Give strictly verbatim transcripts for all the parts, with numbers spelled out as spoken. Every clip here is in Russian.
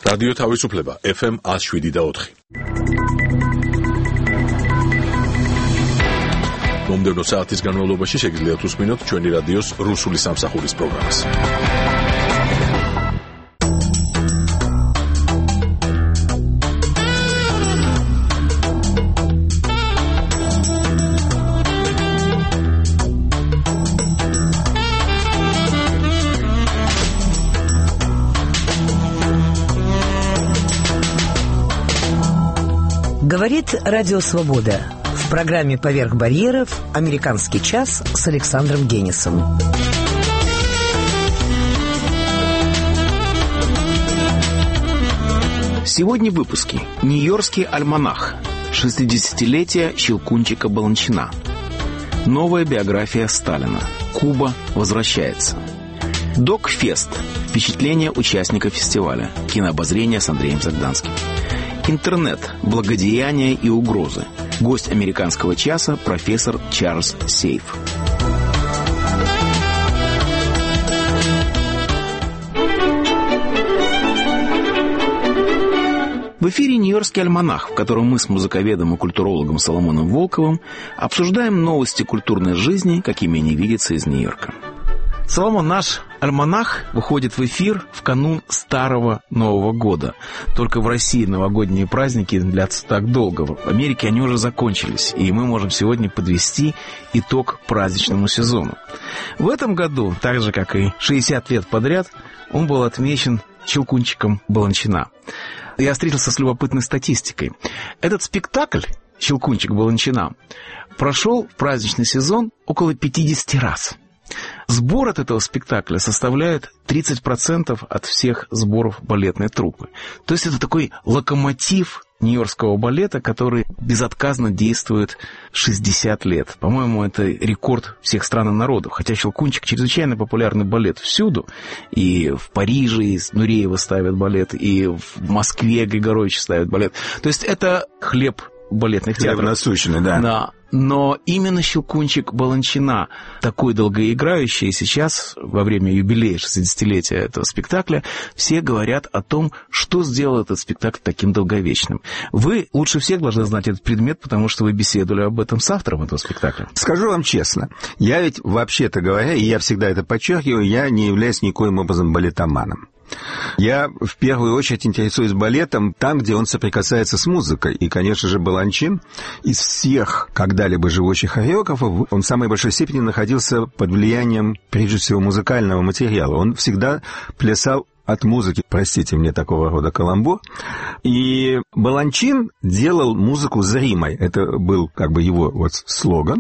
რადიო თავისუფლება ეფ ემ one oh seven და four. მომდევნო საათის განმავლობაში შეგიძლიათ უსმინოთ ჩვენი რადიოს რუსული სამსახურის პროგრამას. Говорит Радио Свобода. В программе «Поверх барьеров» «Американский час» с Александром Генисом. Сегодня в выпуске «Нью-Йоркский альманах», шестидесятилетие Щелкунчика Баланчина, новая биография Сталина, Куба возвращается, Док-фест, впечатления участников фестиваля, кинообозрение с Андреем Загданским. Интернет, благодеяния и угрозы. Гость американского часа профессор Чарльз Сейф. В эфире «Нью-Йоркский альманах», в котором мы с музыковедом и культурологом Соломоном Волковым обсуждаем новости культурной жизни, какими они видятся из Нью-Йорка. Соломон, наш альманах выходит в эфир в канун Старого Нового года. Только в России новогодние праздники длятся так долго. В Америке они уже закончились, и мы можем сегодня подвести итог праздничному сезону. В этом году, так же, как и шестьдесят лет подряд, он был отмечен Щелкунчиком Баланчина. Я встретился с любопытной статистикой. Этот спектакль «Щелкунчик Баланчина» прошел в праздничный сезон около пятьдесят раз. Сбор от этого спектакля составляет тридцать процентов от всех сборов балетной труппы. То есть это такой локомотив нью-йоркского балета, который безотказно действует шестьдесят лет. По-моему, это рекорд всех стран и народов. Хотя «Щелкунчик» чрезвычайно популярный балет всюду. И в Париже из Нуреева ставят балет, и в Москве Григорович ставит балет. То есть это хлеб балетных театров. Хлеб насущный, да. Да. Но именно «Щелкунчик Баланчина», такой долгоиграющий, сейчас, во время юбилея шестидесятилетия этого спектакля, все говорят о том, что сделал этот спектакль таким долговечным. Вы лучше всех должны знать этот предмет, потому что вы беседовали об этом с автором этого спектакля. Скажу вам честно, я ведь, вообще-то говоря, и я всегда это подчеркиваю, я не являюсь никоим образом балетоманом. Я в первую очередь интересуюсь балетом там, где он соприкасается с музыкой. И, конечно же, Баланчин из всех когда-либо живущих хореографов, он в самой большой степени находился под влиянием, прежде всего, музыкального материала. Он всегда плясал от музыки, простите мне такого рода каламбур. И Баланчин делал музыку зримой. Это был как бы его вот слоган.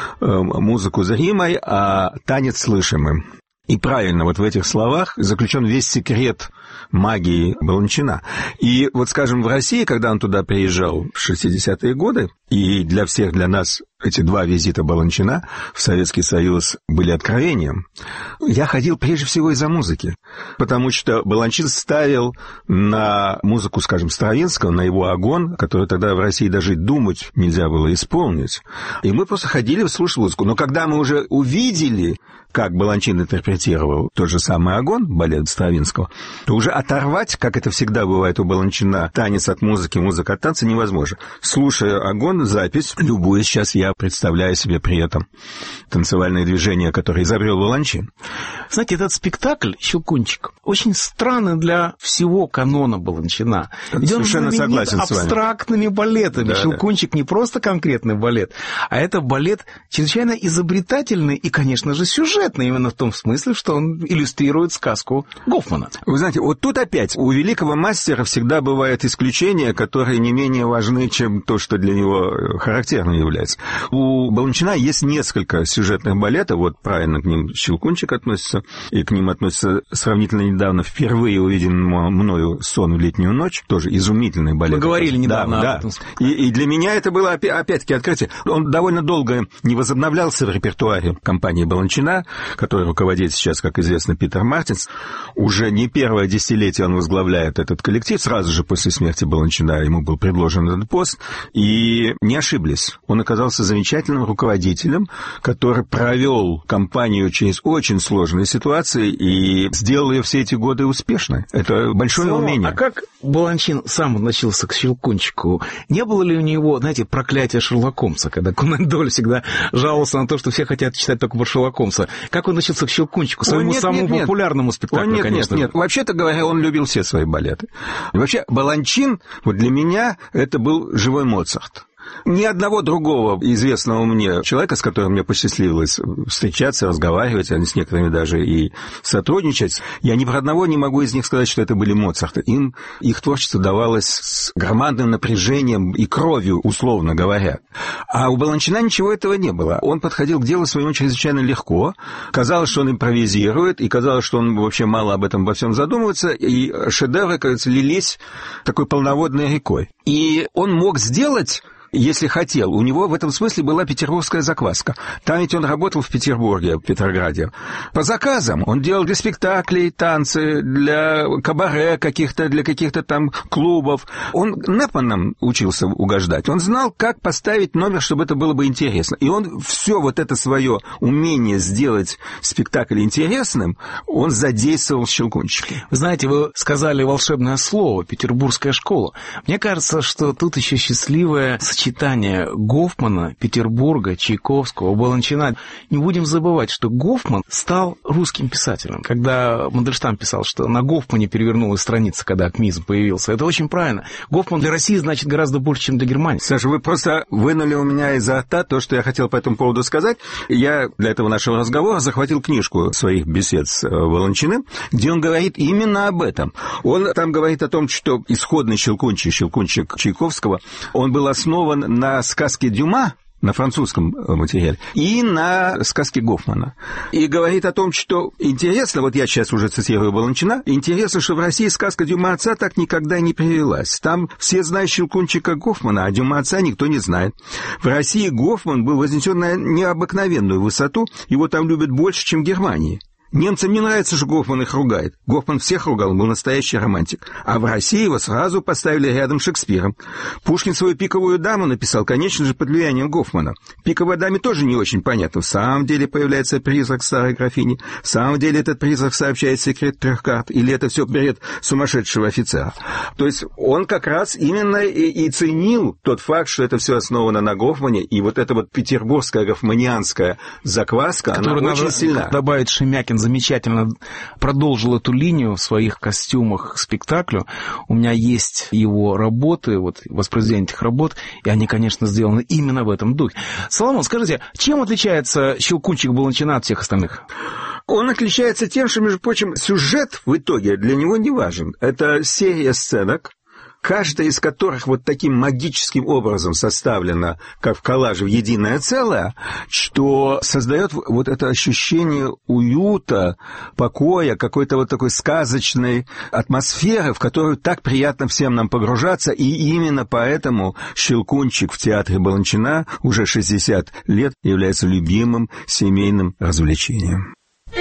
Музыку зримой, а танец слышимым. И правильно, вот в этих словах заключен весь секрет магии Баланчина. И вот, скажем, в России, когда он туда приезжал в шестидесятые годы, и для всех, для нас эти два визита Баланчина в Советский Союз были откровением, я ходил прежде всего из-за музыки, потому что Баланчин ставил на музыку, скажем, Стравинского, на его «Огонь», который тогда в России даже думать нельзя было исполнить. И мы просто ходили слушать музыку. Но когда мы уже увидели, как Баланчин интерпретировал тот же самый «Огонь», балет Стравинского, то уже оторвать, как это всегда бывает у Баланчина, танец от музыки, музыка от танца невозможно. Слушая «Огонь», запись, любую сейчас я представляю себе при этом танцевальные движения, которые изобрел Баланчин. Знаете, этот спектакль «Щелкунчик» очень странный для всего канона Баланчина. Ведь совершенно он согласен с вами. Абстрактными балетами. Да, «Щелкунчик» да. не просто конкретный балет, а это балет чрезвычайно изобретательный и, конечно же, сюжетный, именно в том смысле, что он иллюстрирует сказку Гофмана. Вы знаете, вот тут опять у великого мастера всегда бывают исключения, которые не менее важны, чем то, что для него характерным является. У Баланчина есть несколько сюжетных балетов, вот правильно к ним «Щелкунчик» относится, и к ним относится сравнительно недавно впервые увиденный мною «Сон в летнюю ночь», тоже изумительный балет. Мы говорили недавно да, об этом. Да. И, и для меня это было опять-таки открытие. Он довольно долго не возобновлялся в репертуаре компании Баланчина, которой руководит сейчас, как известно, Питер Мартинс. Уже не первое десятилетие он возглавляет этот коллектив. Сразу же после смерти Баланчина ему был предложен этот пост. И не ошиблись. Он оказался замечательным руководителем, который провел компанию через очень сложные ситуации и сделал ее все эти годы успешной. Это большое Слава, умение. А как Баланчин сам относился к Щелкунчику? Не было ли у него, знаете, проклятие Шерлока Холмса, когда Конан Дойль всегда жаловался на то, что все хотят читать только про Шерлока Холмса? Как он относился к Щелкунчику, своему О, нет, самому нет, нет. популярному спектаклю, О, нет, конечно? Нет, нет, вообще-то говоря, он любил все свои балеты. И вообще, Баланчин, вот для меня, это был живой Моцарт. Ни одного другого известного мне человека, с которым мне посчастливилось встречаться, разговаривать, а с некоторыми даже и сотрудничать, я ни про одного не могу из них сказать, что это были Моцарты. Им их творчество давалось с громадным напряжением и кровью, условно говоря. А у Баланчина ничего этого не было. Он подходил к делу своему чрезвычайно легко. Казалось, что он импровизирует, и казалось, что он вообще мало об этом во всем задумывается, и шедевры, кажется, лились такой полноводной рекой. И он мог сделать... Если хотел. У него в этом смысле была петербургская закваска. Там ведь он работал в Петербурге, в Петрограде. По заказам. Он делал для спектаклей танцы, для кабаре каких-то, для каких-то там клубов. Он Непманом учился угождать. Он знал, как поставить номер, чтобы это было бы интересно. И он все вот это свое умение сделать спектакль интересным, он задействовал в Щелкунчике. Вы знаете, вы сказали волшебное слово «петербургская школа». Мне кажется, что тут еще счастливое сочетание Гофмана, Петербурга, Чайковского, Баланчина. Не будем забывать, что Гофман стал русским писателем. Когда Мандельштам писал, что на Гофмане перевернулась страница, когда акмеизм появился, это очень правильно. Гофман для России значит гораздо больше, чем для Германии. Саша, вы просто вынули у меня изо рта то, что я хотел по этому поводу сказать. Я для этого нашего разговора захватил книжку своих бесед с Баланчиным, где он говорит именно об этом. Он там говорит о том, что исходный Щелкунчик, Щелкунчик Чайковского, он был основан на сказке Дюма, на французском материале, и на сказке Гофмана. И говорит о том, что интересно, вот я сейчас уже цитирую Баланчина, интересно, что в России сказка Дюма отца так никогда не привелась. Там все знают Щелкунчика Гофмана, а Дюма отца никто не знает. В России Гофман был вознесен на необыкновенную высоту, его там любят больше, чем в Германии. Немцам не нравится, что Гофман их ругает. Гофман всех ругал, он был настоящий романтик. А в России его сразу поставили рядом с Шекспиром. Пушкин свою «Пиковую даму» написал, конечно же, под влиянием Гофмана. «Пиковой даме» тоже не очень понятно. В самом деле появляется призрак старой графини. В самом деле этот призрак сообщает секрет трех карт. Или это все бред сумасшедшего офицера. То есть он как раз именно и, и ценил тот факт, что это все основано на Гофмане. И вот эта вот петербургская гофманианская закваска, она очень сильна. Добавить Шемякин замечательно продолжил эту линию в своих костюмах к спектаклю. У меня есть его работы, вот воспроизведение этих работ, и они, конечно, сделаны именно в этом духе. Соломон, скажите, чем отличается Щелкунчик Баланчина от всех остальных? Он отличается тем, что, между прочим, сюжет в итоге для него не важен. Это серия сценок, каждая из которых вот таким магическим образом составлена, как в коллаже, в единое целое, что создает вот это ощущение уюта, покоя, какой-то вот такой сказочной атмосферы, в которую так приятно всем нам погружаться, и именно поэтому Щелкунчик в театре Баланчина уже шестьдесят лет является любимым семейным развлечением.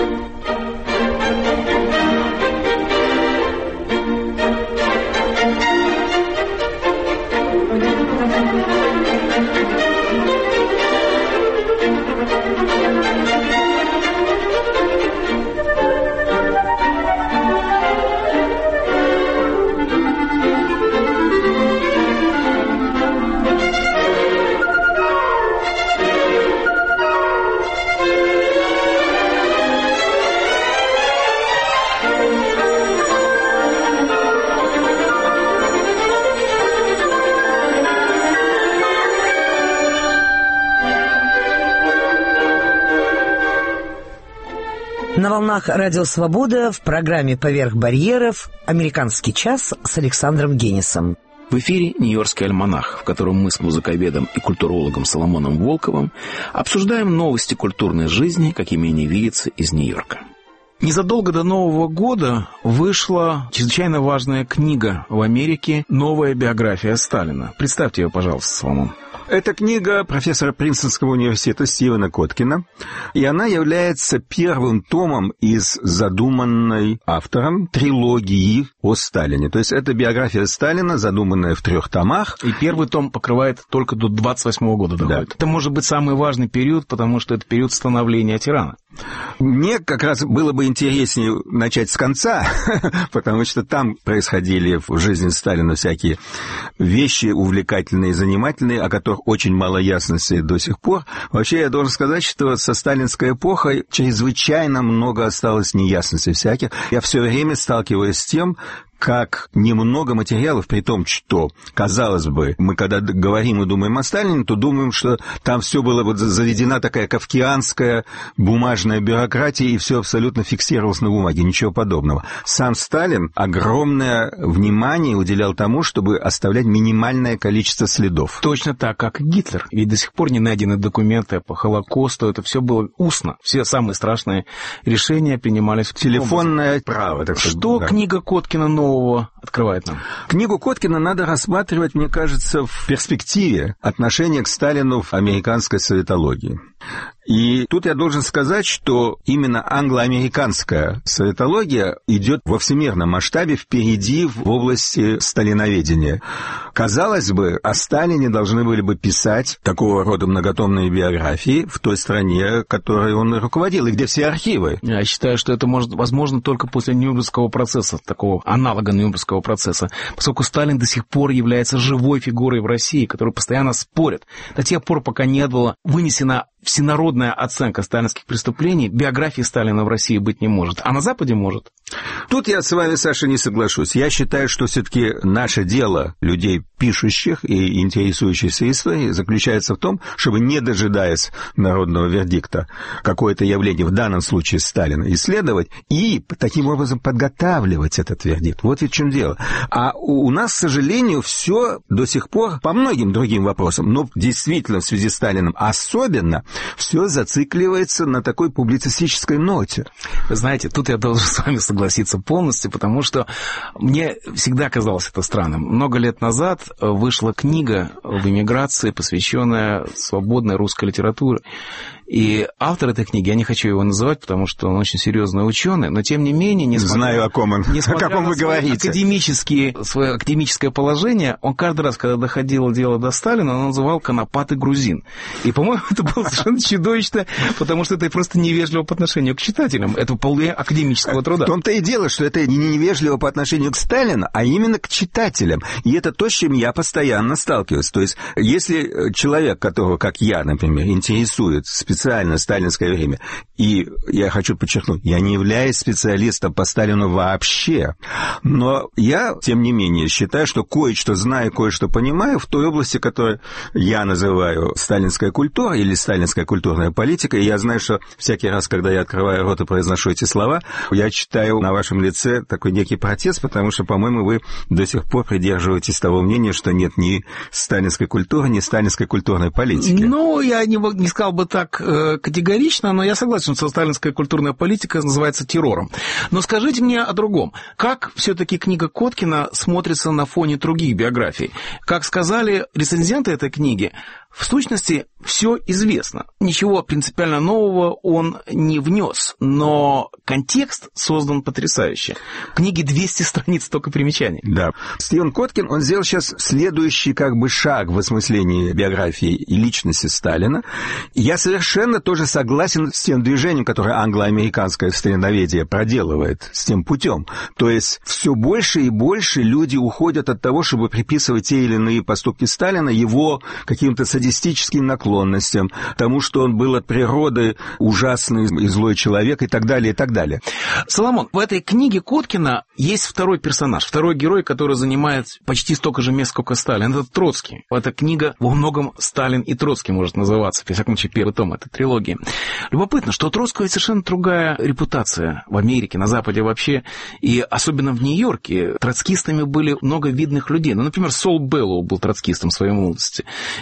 На волнах Радио Свобода в программе «Поверх барьеров» «Американский час» с Александром Генисом. В эфире «Нью-Йоркский альманах», в котором мы с музыковедом и культурологом Соломоном Волковым обсуждаем новости культурной жизни, какими они видятся из Нью-Йорка. Незадолго до Нового года вышла чрезвычайно важная книга в Америке «Новая биография Сталина». Представьте ее, пожалуйста, Соломон. Это книга профессора Принстонского университета Стивена Коткина, и она является первым томом из задуманной автором трилогии о Сталине. То есть это биография Сталина, задуманная в трех томах. И первый том покрывает только до двадцать восьмого года доходит. Да. Это может быть самый важный период, потому что это период становления тирана. Мне как раз было бы интереснее начать с конца, потому что там происходили в жизни Сталина всякие вещи увлекательные и занимательные, о которых очень мало ясности до сих пор. Вообще, я должен сказать, что со сталинской эпохой чрезвычайно много осталось неясностей всяких. Я все время сталкиваюсь с тем, как немного материалов, при том, что, казалось бы, мы когда говорим и думаем о Сталине, то думаем, что там все было вот заведена такая кафкианская бумажная бюрократия, и все абсолютно фиксировалось на бумаге, ничего подобного. Сам Сталин огромное внимание уделял тому, чтобы оставлять минимальное количество следов. Точно так, как и Гитлер. Ведь до сих пор не найдены документы по Холокосту, это все было устно. Все самые страшные решения принимались... Телефонное право, так сказать. Что да. книга Коткина нового открывает нам? Книгу Коткина надо рассматривать, мне кажется, в перспективе отношения к Сталину в американской советологии. И тут я должен сказать, что именно англо-американская советология идет во всемирном масштабе впереди в области сталиноведения. Казалось бы, о Сталине должны были бы писать такого рода многотомные биографии в той стране, которой он руководил, и где все архивы. Я считаю, что это может, возможно только после Нюрнбергского процесса, такого аналога Нюрнбергского процесса, поскольку Сталин до сих пор является живой фигурой в России, которую постоянно спорят. До тех пор, пока не была вынесена всенародная оценка сталинских преступлений, биографии Сталина в России быть не может. А на Западе может. Тут я с вами, Саша, не соглашусь. Я считаю, что все-таки наше дело, людей, пишущих и интересующихся историей, заключается в том, чтобы, не дожидаясь народного вердикта, какое-то явление, в данном случае Сталина, исследовать и таким образом подготавливать этот вердикт. Вот ведь в чем дело. А у нас, к сожалению, все до сих пор по многим другим вопросам, но действительно в связи с Сталиным особенно, все зацикливается на такой публицистической ноте. Вы знаете, тут я должен с вами согласиться полностью, потому что мне всегда казалось это странным. Много лет назад вышла книга в эмиграции, посвященная свободной русской литературе. И автор этой книги, я не хочу его называть, потому что он очень серьезный ученый, но тем не менее, несмотря, знаю, о ком он, о каком вы говорите, академические, свое академическое положение, он каждый раз, когда доходило дело до Сталина, он называл «конопатый грузин». И, по-моему, это было совершенно чудовищно, потому что это просто невежливо по отношению к читателям. Это полное академического труда. В том-то и дело, что это не невежливо по отношению к Сталину, а именно к читателям. И это то, с чем я постоянно сталкиваюсь. То есть, если человек, которого, как я, например, интересует специально сталинское время, и я хочу подчеркнуть, я не являюсь специалистом по Сталину вообще, но я, тем не менее, считаю, что кое-что знаю, кое-что понимаю в той области, которую я называю сталинская культура или сталинская культурная политика, и я знаю, что всякий раз, когда я открываю рот и произношу эти слова, я читаю на вашем лице такой некий протест, потому что, по-моему, вы до сих пор придерживаетесь того мнения, что нет ни сталинской культуры, ни сталинской культурной политики. Ну, я не, не сказал бы так категорично, но я согласен, что сталинская культурная политика называется террором. Но скажите мне о другом. Как все-таки книга Коткина смотрится на фоне других биографий? Как сказали рецензенты этой книги, в сущности, все известно. Ничего принципиально нового он не внес, но контекст создан потрясающе. В книге двести страниц только примечаний. Да. Стивен Коткин, он сделал сейчас следующий как бы шаг в осмыслении биографии и личности Сталина. Я совершенно тоже согласен с тем движением, которое англо-американское сталиноведение проделывает, с тем путем. То есть все больше и больше люди уходят от того, чтобы приписывать те или иные поступки Сталина его каким-то садистическим наклонностям, тому, что он был от природы ужасный и злой человек и так далее, и так далее. Соломон, в этой книге Коткина есть второй персонаж, второй герой, который занимает почти столько же мест, сколько Сталин. Это Троцкий. Эта книга во многом «Сталин и Троцкий» может называться, во всяком случае, первый том этой трилогии. Любопытно, что у Троцкого совершенно другая репутация в Америке, на Западе вообще, и особенно в Нью-Йорке. Троцкистами были много видных людей. Ну, например, Сол Беллоу был троцкистом в своей молодости. И вообще, да,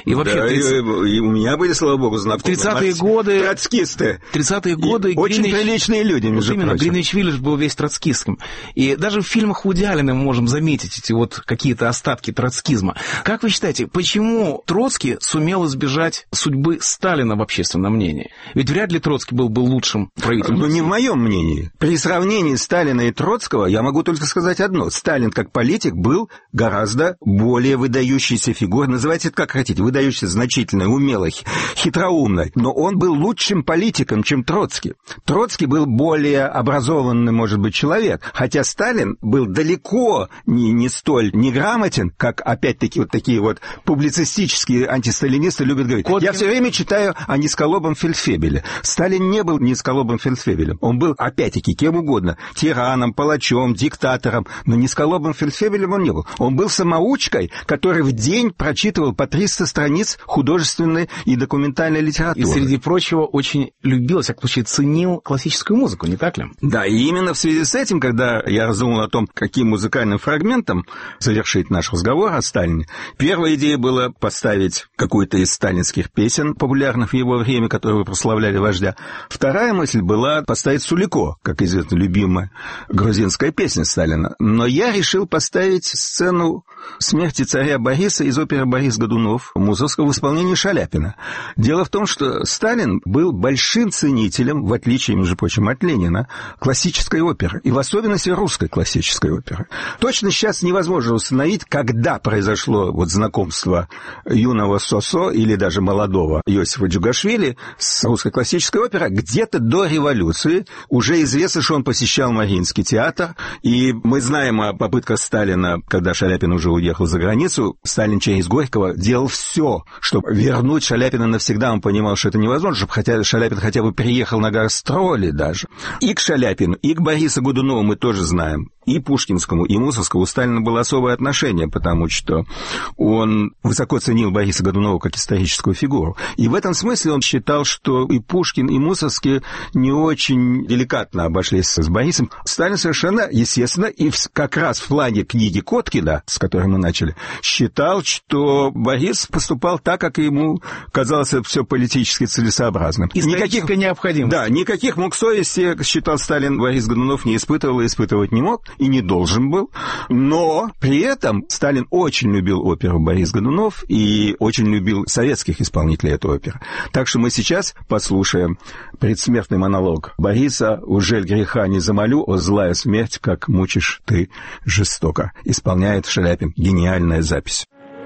и, и у меня были, слава богу, знакомые. В тридцатые годы... Троцкисты. тридцатые годы... Очень Гринвич... приличные люди, между вот именно, прочим. Гринвич-Виллидж был весь троцкистским. И даже в фильмах Вуди Аллена мы можем заметить эти вот какие-то остатки троцкизма. Как вы считаете, почему Троцкий сумел избежать судьбы Сталина в общественном мнении? Ведь вряд ли Троцкий был бы лучшим правителем. Ну, не в моем мнении. При сравнении Сталина и Троцкого я могу только сказать одно. Сталин, как политик, был гораздо более выдающейся фигурой. Называйте это как хотите. Выдающейся, значительной, умелой, хитроумной. Но он был лучшим политиком, чем Троцкий. Троцкий был более образованный, может быть, человек. Хотя Сталин был далеко не, не столь неграмотен, как, опять-таки, вот такие вот публицистические антисталинисты любят говорить. Код... Я все время читаю о низколобом фельдфебеле. Сталин не был низколобым фельдфебелем. Он был, опять-таки, кем угодно. Тираном, палачом, диктатором. Но низколобым фельдфебелем он не был. Он был самоучкой, который в день прочитывал по триста страниц художественной и документальной литературы. И, среди прочего, очень любил, во всяком случае, ценил классическую музыку, не так ли? Да, и именно в связи с этим, когда я раздумал о том, каким музыкальным фрагментом завершить наш разговор о Сталине, первая идея была поставить какую-то из сталинских песен, популярных в его время, которые прославляли вождя. Вторая мысль была поставить Сулико, как известно, любимая грузинская песня Сталина. Но я решил поставить сцену смерти царя Бориса из оперы «Борис Годунов» Мусоргского в исполнении Шаляпина. Дело в том, что Сталин был большим ценителем, в отличие, между прочим, от Ленина, классической оперы, и в особенности русской классической оперы. Точно сейчас невозможно установить, когда произошло вот знакомство юного Сосо или даже молодого Иосифа Джугашвили с русской классической оперой. Где-то до революции уже известно, что он посещал Мариинский театр, и мы знаем о попытках Сталина, когда Шаляпин уже уехал за границу, Сталин через Горького делал все, чтобы вернуть Шаляпина навсегда. Он понимал, что это невозможно, чтобы хотя Шаляпин хотя бы приехал на гастроли даже. И к Шаляпину, и к Борису Годунову мы тоже знаем. И Пушкинскому, и Мусоргскому у Сталина было особое отношение, потому что он высоко ценил Бориса Годунова как историческую фигуру. И в этом смысле он считал, что и Пушкин, и Мусоргский не очень деликатно обошлись с Борисом. Сталин совершенно, естественно, и как раз в плане книги Коткина, с которой мы начали, считал, что Борис поступал так, как ему казалось все политически целесообразным. Историческая необходимость. Да, никаких мук совести, считал Сталин, Борис Годунов не испытывал и испытывать не мог. И не должен был. Но при этом Сталин очень любил оперу «Борис Годунов» и очень любил советских исполнителей этой оперы. Так что мы сейчас послушаем предсмертный монолог Бориса «Ужель греха не замолю, о злая смерть, как мучишь ты жестоко». Исполняет Шаляпин. Гениальная запись.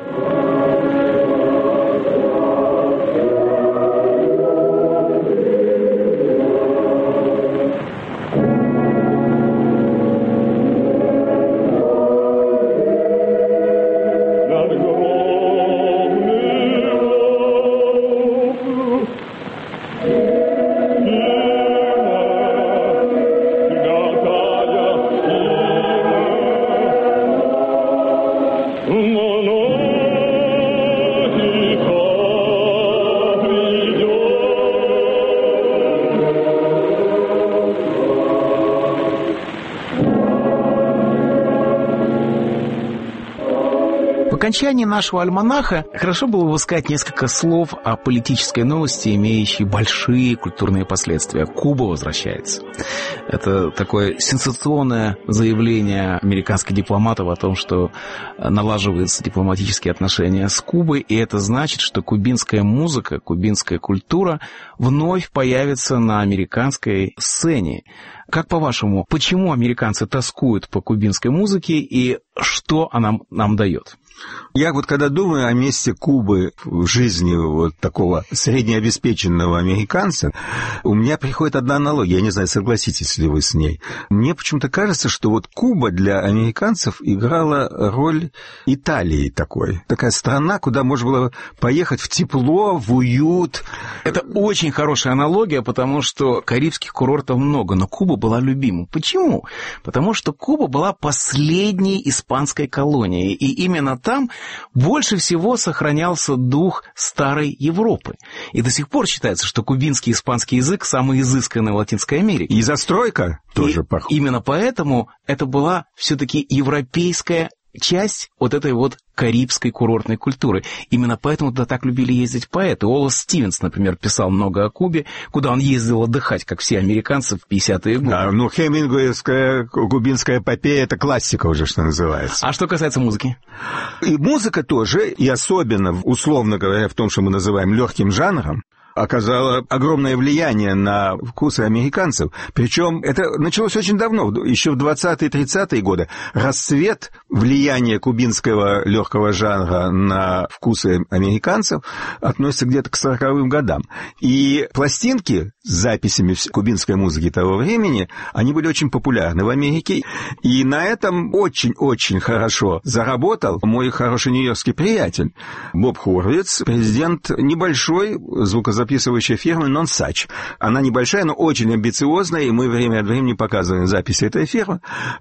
По окончании нашего альманаха хорошо было бы сказать несколько слов о политической новости, имеющей большие культурные последствия. Куба возвращается. Это такое сенсационное заявление американских дипломатов о том, что налаживаются дипломатические отношения с Кубой, и это значит, что кубинская музыка, кубинская культура вновь появится на американской сцене. Как по-вашему, почему американцы тоскуют по кубинской музыке и что она нам дает? Я вот когда думаю о месте Кубы в жизни вот такого среднеобеспеченного американца, у меня приходит одна аналогия, я не знаю, согласитесь ли вы с ней. Мне почему-то кажется, что вот Куба для американцев играла роль Италии такой. Такая страна, куда можно было поехать в тепло, в уют. Это очень хорошая аналогия, потому что карибских курортов много, но Куба была любима. Почему? Потому что Куба была последней испанской колонией, и именно там больше всего сохранялся дух старой Европы. И до сих пор считается, что кубинский и испанский язык самый изысканный в Латинской Америке. И застройка тоже и похожа. Именно поэтому это была все-таки европейская часть вот этой вот карибской курортной культуры. Именно поэтому туда так любили ездить поэты. Уоллес Стивенс, например, писал много о Кубе, куда он ездил отдыхать, как все американцы в пятидесятые годы. А, ну, хемингуэевская кубинская эпопея — это классика уже, что называется. А что касается музыки? И музыка тоже, и особенно, условно говоря, в том, что мы называем легким жанром, оказала огромное влияние на вкусы американцев. Причем это началось очень давно, еще в двадцатые-тридцатые годы. Расцвет влияния кубинского легкого жанра на вкусы американцев относится где-то к сороковым годам. И пластинки с записями кубинской музыки того времени, они были очень популярны в Америке. И на этом очень-очень хорошо заработал мой хороший нью-йоркский приятель Боб Хорвиц, президент небольшой звукозаписывающей записывающая фирма Nonsuch. Она небольшая, но очень амбициозная, и мы время от времени показываем записи этой фирмы.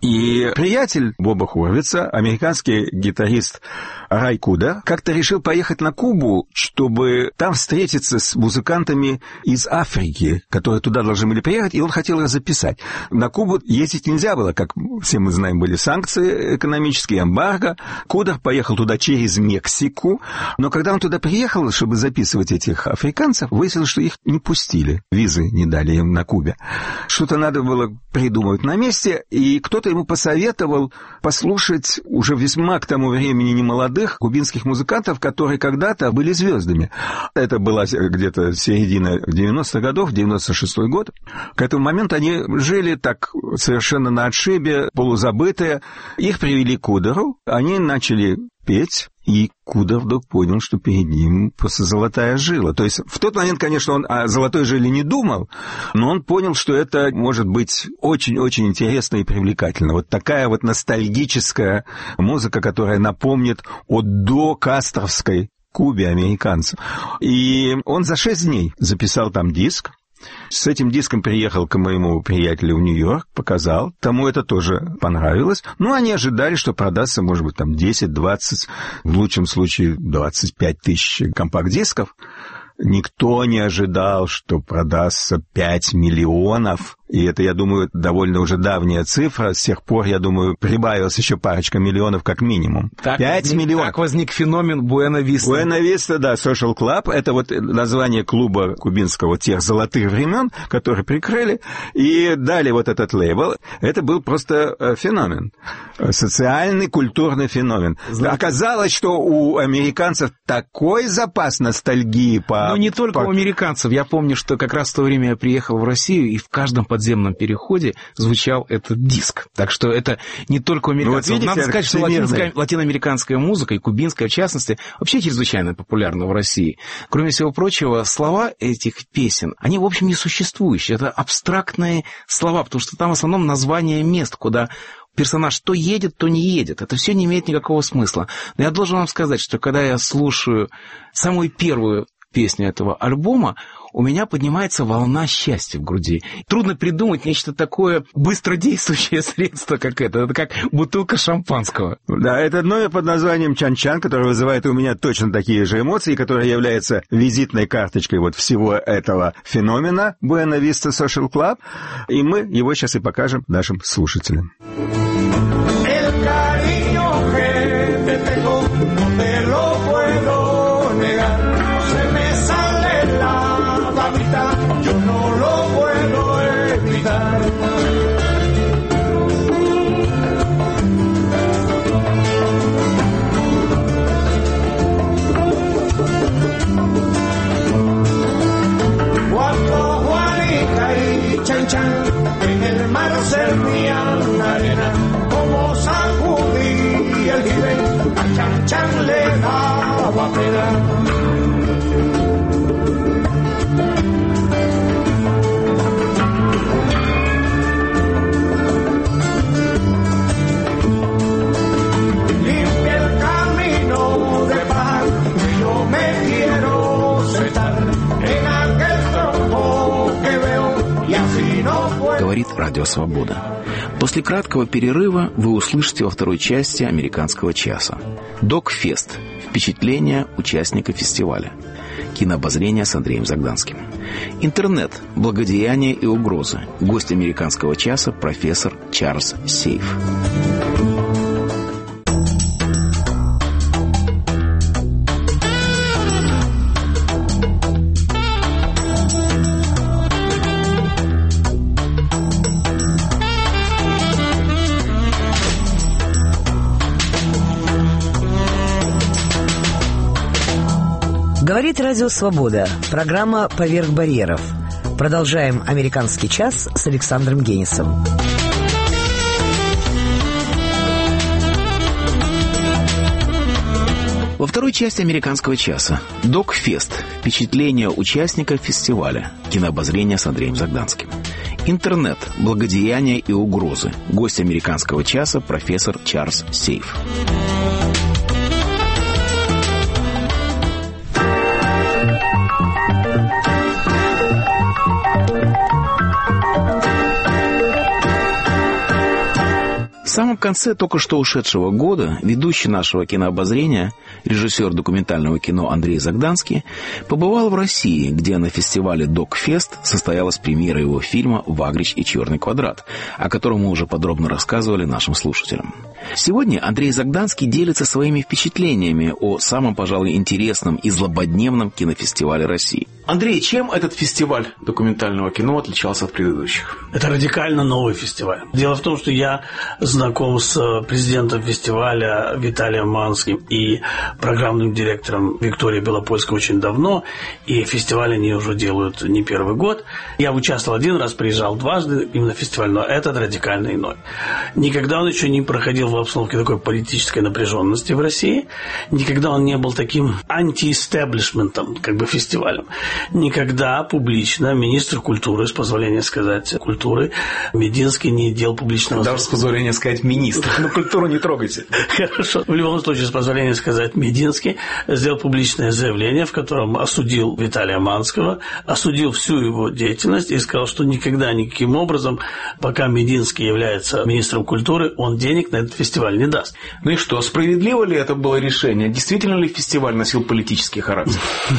И приятель Боба Хорвица, американский гитарист Рай Кудер, как-то решил поехать на Кубу, чтобы там встретиться с музыкантами из Африки, которые туда должны были приехать, и он хотел их записать. На Кубу ездить нельзя было, как все мы знаем, были санкции экономические, эмбарго. Кудер поехал туда через Мексику, но когда он туда приехал, чтобы записывать этих африканцев, выяснилось, что их не пустили, визы не дали им на Кубе. Что-то надо было придумывать на месте, и кто-то ему посоветовал послушать уже весьма к тому времени немолодых кубинских музыкантов, которые когда-то были звездами. Это была где-то середина девяностых годов, девяносто шестой год. К этому моменту они жили так совершенно на отшибе, полузабытые. Их привели к Кудеру, они начали петь, и Кудер вдруг понял, что перед ним просто золотая жила. То есть в тот момент, конечно, он о золотой жиле не думал, но он понял, что это может быть очень-очень интересно и привлекательно. Вот такая вот ностальгическая музыка, которая напомнит о докастровской Кубе американцев. И он за шесть дней записал там диск. С этим диском приехал к моему приятелю в Нью-Йорк, показал. Тому это тоже понравилось. Ну, они ожидали, что продастся, может быть, там десять-двадцать, в лучшем случае двадцать пять тысяч компакт-дисков. Никто не ожидал, что продастся пять миллионов. И это, я думаю, довольно уже давняя цифра. С тех пор, я думаю, прибавилось еще парочка миллионов как минимум. Так пять возник, миллионов. Так возник феномен Буэна-Виста. Буэна-Виста, да, Social Club. Это вот название клуба кубинского тех золотых времен, которые прикрыли. И дали вот этот лейбл. Это был просто феномен. Социальный, культурный феномен. Знаете, оказалось, что у американцев такой запас ностальгии по... Ну, не только по... у американцев. Я помню, что как раз в то время я приехал в Россию, и в каждом подземном переходе звучал этот диск. Так что это не только у американцев. Ну, вот видите, надо сказать, что латинская, латиноамериканская музыка, и кубинская в частности, вообще чрезвычайно популярна в России. Кроме всего прочего, слова этих песен, они, в общем, несуществующие. Это абстрактные слова, потому что там в основном названия мест, куда персонаж то едет, то не едет. Это все не имеет никакого смысла. Но я должен вам сказать, что когда я слушаю самую первую песню этого альбома, у меня поднимается волна счастья в груди. Трудно придумать нечто такое быстродействующее средство, как это. Это как бутылка шампанского. Да, это номер под названием «Чан-Чан», который вызывает у меня точно такие же эмоции, который является визитной карточкой вот всего этого феномена Буэна-Виста Social Club. И мы его сейчас и покажем нашим слушателям. Yo no lo puedo evitar. Cuando Juanita y Chan Chan en el mar servían arena, como sacudía el jibe, a Chan Chan le daba pena. Говорит Радио Свобода. После краткого перерыва вы услышите во второй части «Американского часа». Док-фест. Впечатления участника фестиваля. Кинообозрение с Андреем Загданским. Интернет. Благодеяния и угрозы. Гость «Американского часа» профессор Чарльз Сейф. Говорит Радио Свобода. Программа «Поверх барьеров». Продолжаем «Американский час» с Александром Генисом. Во второй части «Американского часа» «Док-фест» – впечатления участников фестиваля, кинообозрение с Андреем Загданским. Интернет, благодеяния и угрозы. Гость «Американского часа» профессор Чарльз Сейф. В самом конце только что ушедшего года ведущий нашего кинообозрения, режиссер документального кино Андрей Загданский, побывал в России, где на фестивале «Док-фест» состоялась премьера его фильма «Вагрич и черный квадрат», о котором мы уже подробно рассказывали нашим слушателям. Сегодня Андрей Загданский делится своими впечатлениями о самом, пожалуй, интересном и злободневном кинофестивале России. Андрей, чем этот фестиваль документального кино отличался от предыдущих? Это радикально новый фестиваль. Дело в том, что я знаком с президентом фестиваля Виталием Манским и программным директором Викторией Белопольской очень давно, и фестиваль они уже делают не первый год. Я участвовал один раз, приезжал дважды именно в фестиваль, но этот радикально иной. Никогда он еще не проходил в обстановке такой политической напряженности в России, никогда он не был таким анти-эстеблишментом, как бы фестивалем. Никогда публично министр культуры, с позволения сказать культуры, Мединский не делал публичного... Даже с позволения сказать министр. Но культуру не трогайте. Хорошо. В любом случае, с позволения сказать Мединский сделал публичное заявление, в котором осудил Виталия Манского, осудил всю его деятельность и сказал, что никогда никаким образом, пока Мединский является министром культуры, он денег на этот фестиваль не даст. Ну и что, справедливо ли это было решение? Действительно ли фестиваль носил политический характер?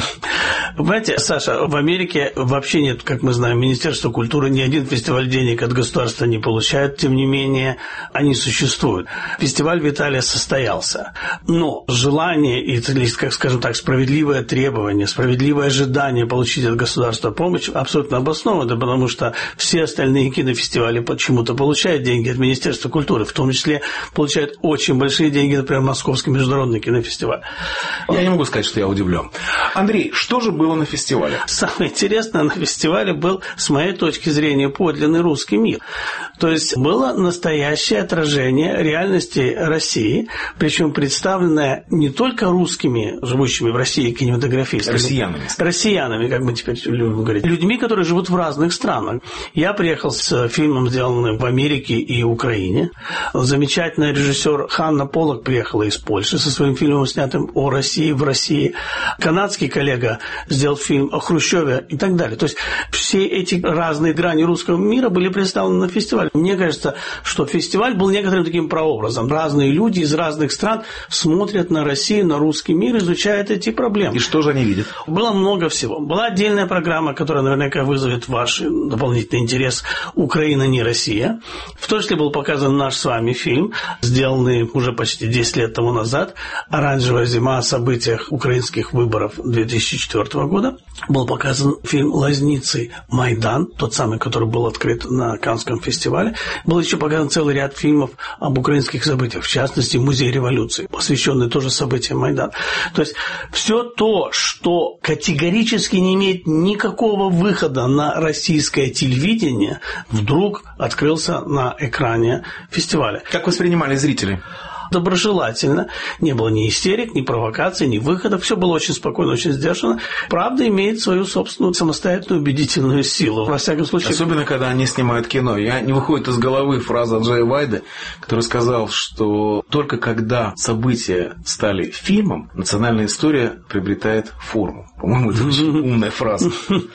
Понимаете, Саша, в Америке вообще нет, как мы знаем, Министерства культуры, ни один фестиваль денег от государства не получает, тем не менее, они существуют. Фестиваль Виталия состоялся, но желание, и, как скажем так, справедливое требование, справедливое ожидание получить от государства помощь абсолютно обосновано, потому что все остальные кинофестивали почему-то получают деньги от Министерства культуры, в том числе получают очень большие деньги, например, Московский международный кинофестиваль. Я не могу сказать, что я удивлен. Андрей, что же было на фестивале? Самое интересное на фестивале был, с моей точки зрения, подлинный русский мир. То есть было настоящее отражение реальности России, причем представленное не только русскими, живущими в России кинематографистами, россиянами, россиянами, как мы теперь любим говорить, людьми, которые живут в разных странах. Я приехал с фильмом, сделанным в Америке и Украине. Замечательный режиссер Ханна Поллок приехала из Польши со своим фильмом, снятым о России в России. Канадский коллега сделал фильм о Хрущеве и так далее. То есть все эти разные грани русского мира были представлены на фестивале. Мне кажется, что фестиваль был некоторым таким прообразом. Разные люди из разных стран смотрят на Россию, на русский мир, изучают эти проблемы. И что же они видят? Было много всего. Была отдельная программа, которая наверняка вызовет ваш дополнительный интерес «Украина, не Россия». В том числе был показан наш с вами фильм, сделанный уже почти десять лет тому назад, «Оранжевая зима» о событиях украинских выборов две тысячи четвёртого года. Был показан фильм «Лазницы. Майдан», тот самый, который был открыт на Каннском фестивале. Был еще показан целый ряд фильмов об украинских событиях, в частности, «Музей революции», посвященный тоже событиям Майдана. То есть все то, что категорически не имеет никакого выхода на российское телевидение, вдруг открылся на экране фестиваля. Как воспринимали зрители? Доброжелательно. Не было ни истерик, ни провокаций, ни выходов. Все было очень спокойно, очень сдержанно. Правда имеет свою собственную самостоятельную убедительную силу. Во всяком случае... Особенно, когда они снимают кино. Я не выходит из головы фраза Джея Вайда, который сказал, что только когда события стали фильмом, национальная история приобретает форму. По-моему, это очень умная фраза.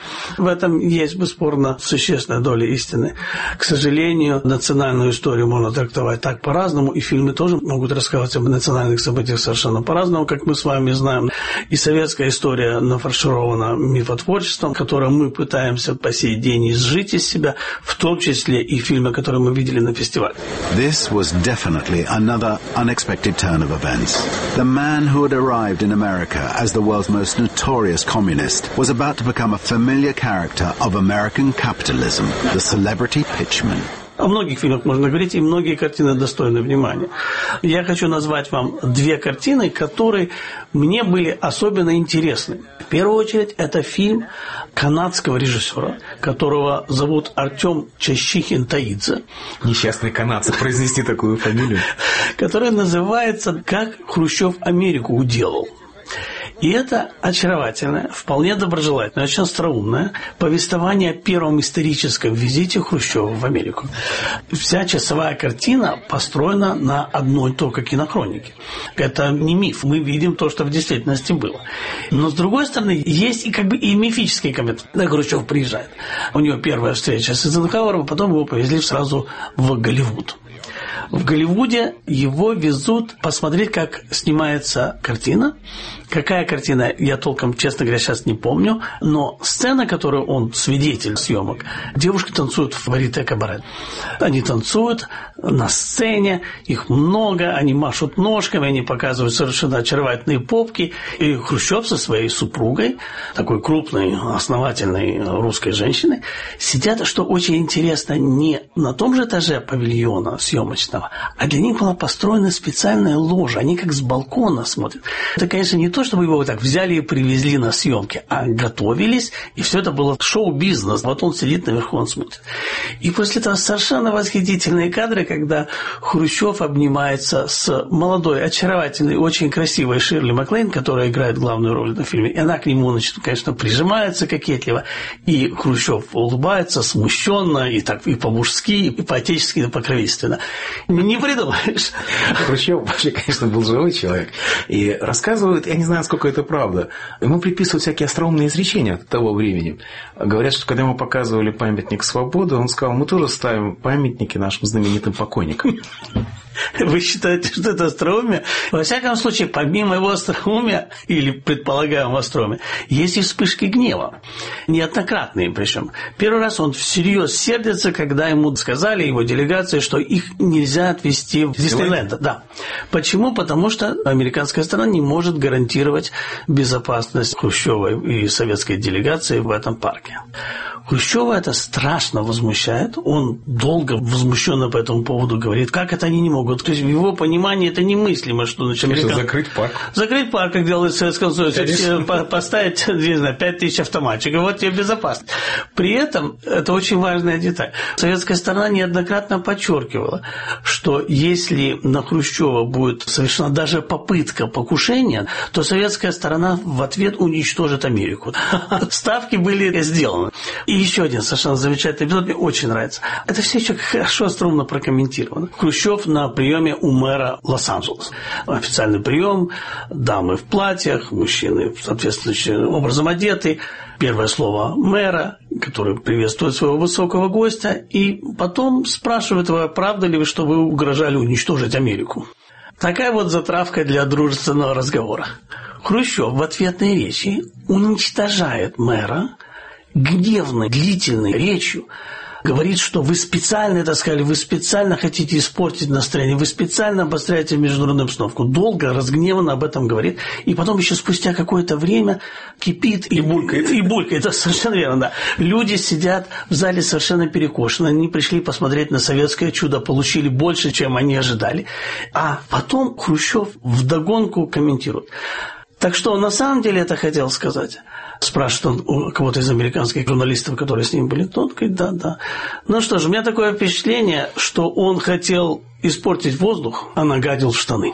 В этом есть, бесспорно, существенная доля истины. К сожалению, национальную историю можно трактовать так по-разному, и фильмы тоже могут рассказывать об национальных событиях совершенно по-разному, как мы с вами знаем. И советская история нафарширована мифотворчеством, которое мы пытаемся по сей день изжить из себя, в том числе и фильмы, которые мы видели на фестивале. This was definitely another unexpected turn of events. The man who had arrived in America as the world's most notorious communist was about to become a familiar character of American capitalism, the celebrity pitchman. О многих фильмах можно говорить, и многие картины достойны внимания. Я хочу назвать вам две картины, которые мне были особенно интересны. В первую очередь, это фильм канадского режиссера, которого зовут Артем Чащихин-Таидзе. Несчастный канадцы, произнести такую фамилию. Который называется «Как Хрущев Америку уделал». И это очаровательное, вполне доброжелательное, очень остроумное повествование о первом историческом визите Хрущева в Америку. Вся часовая картина построена на одной только кинохронике. Это не миф, мы видим то, что в действительности было. Но, с другой стороны, есть и как бы и мифический коммент. Когда Хрущев приезжает, у него первая встреча с Эйзенхауэром, потом его повезли сразу в Голливуд. В Голливуде его везут посмотреть, как снимается картина. Какая картина, я толком, честно говоря, сейчас не помню. Но сцена, которую он свидетель съемок, девушки танцуют в варьете кабаре. Они танцуют на сцене, их много, они машут ножками, они показывают совершенно очаровательные попки. И Хрущев со своей супругой, такой крупной, основательной русской женщиной, сидят, что очень интересно, не на том же этаже павильона съемочного, а для них была построена специальная ложа. Они как с балкона смотрят. Это, конечно, не то, чтобы его вот так взяли и привезли на съемки, а готовились, и все это было шоу-бизнес. Вот он сидит наверху, он смотрит. И после этого совершенно восхитительные кадры, когда Хрущев обнимается с молодой, очаровательной, очень красивой Ширли Маклейн, которая играет главную роль в фильме. И она к нему, значит, конечно, прижимается кокетливо. И Хрущев улыбается смущенно, и так и по-мужски, и по-отечески, и покровительственно. Не придумаешь. Хрущев вообще, конечно, был живой человек. И рассказывают, я не знаю, насколько это правда, ему приписывают всякие остроумные изречения того времени. Говорят, что когда ему показывали памятник свободы, он сказал, мы тоже ставим памятники нашим знаменитым покойникам. Вы считаете, что это остроумие? Во всяком случае, помимо его остроумия, или предполагаемого остроумия, есть и вспышки гнева. Неоднократные причем. Первый раз он всерьез сердится, когда ему сказали, его делегации, что их нельзя отвезти в Диснейленд. Да. Почему? Потому что американская сторона не может гарантировать безопасность Хрущева и советской делегации в этом парке. Хрущева это страшно возмущает. Он долго возмущенно по этому поводу говорит, как это они не могут. То есть в его понимании это немыслимо, что значит, американ... закрыть парк. Закрыть парк, как делают в Советском Союзе, поставить, не знаю, пять тысяч автоматчиков, вот тебе безопасность. При этом, это очень важная деталь, советская сторона неоднократно подчеркивала, что если на Хрущева будет совершена даже попытка покушения, то советская сторона в ответ уничтожит Америку. Ставки были сделаны. И еще один совершенно замечательный эпизод, мне очень нравится. Это все еще хорошо, остроумно прокомментировано. Хрущев на приеме у мэра Лос-Анджелеса. Официальный прием, дамы в платьях, мужчины соответствующим образом одеты. Первое слово мэра, который приветствует своего высокого гостя, и потом спрашивает его, правда ли вы, что вы угрожали уничтожить Америку. Такая вот затравка для дружественного разговора. Хрущев в ответной речи уничтожает мэра, гневной, длительной речью говорит, что вы специально это сказали, вы специально хотите испортить настроение, вы специально обостряете международную обстановку. Долго, разгневанно об этом говорит. И потом еще спустя какое-то время кипит и булькает. И булькает, это совершенно верно, да. Люди сидят в зале совершенно перекошены. Они пришли посмотреть на советское чудо, получили больше, чем они ожидали. А потом Хрущев вдогонку комментирует. Так что он на самом деле это хотел сказать? Спрашивает он у кого-то из американских журналистов, которые с ним были. Тот говорит, да, да. Ну что ж, у меня такое впечатление, что он хотел испортить воздух, а нагадил в штаны.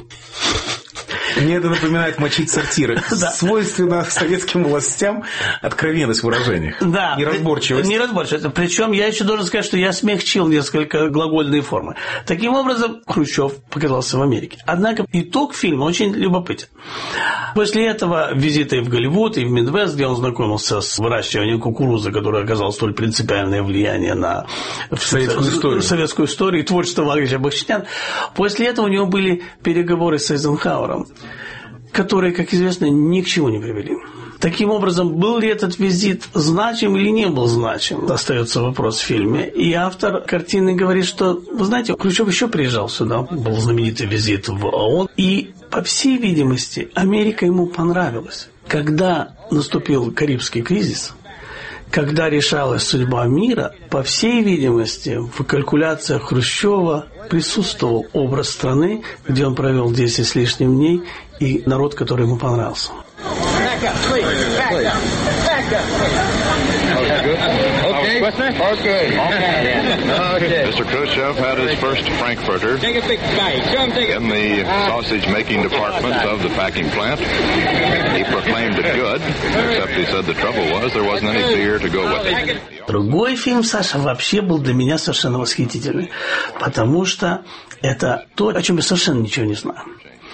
Мне это напоминает мочить сортиры. Да. Свойственно советским властям откровенность в выражениях. Да. Неразборчивость. Неразборчивость. Причем я еще должен сказать, что я смягчил несколько глагольные формы. Таким образом, Хрущев показался в Америке. Однако итог фильма очень любопытен. После этого визита и в Голливуд, и в Мидвест, где он знакомился с выращиванием кукурузы, которое оказало столь принципиальное влияние на советскую историю, советскую историю и творчество Вагрича Бахчетян. После этого у него были переговоры с Эйзенхауэром, которые, как известно, ни к чему не привели. Таким образом, был ли этот визит значим или не был значим, остается вопрос в фильме. И автор картины говорит, что, вы знаете, Хрущев еще приезжал сюда, был знаменитый визит в ООН, и, по всей видимости, Америка ему понравилась. Когда наступил Карибский кризис, когда решалась судьба мира, по всей видимости, в калькуляциях Хрущева присутствовал образ страны, где он провел десять с лишним дней, и народ, который ему понравился. Mister Khrushchev had his first Frankfurter in the sausage-making department of the packing plant. He proclaimed it good, except he said the trouble was there wasn't any beer to go with it. Другой фильм, Саша, вообще был для меня совершенно восхитительный, потому что это то, о чем я совершенно ничего не знаю.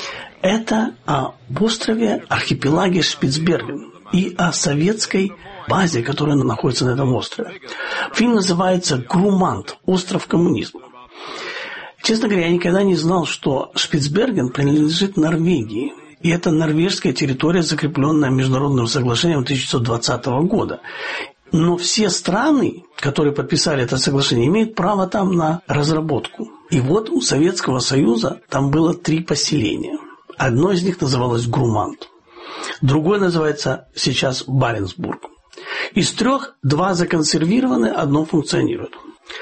Это об острове, архипелаге Шпицберген и о советской базе, которая находится на этом острове. Фильм называется «Грумант. Остров коммунизма». Честно говоря, я никогда не знал, что Шпицберген принадлежит Норвегии. И это норвежская территория, закрепленная международным соглашением тысяча девятьсот двадцатого года. Но все страны, которые подписали это соглашение, имеют право там на разработку. И вот у Советского Союза там было три поселения. Одно из них называлось Грумант. Другое называется сейчас Баренцбург. Из трех два законсервированы, одно функционирует.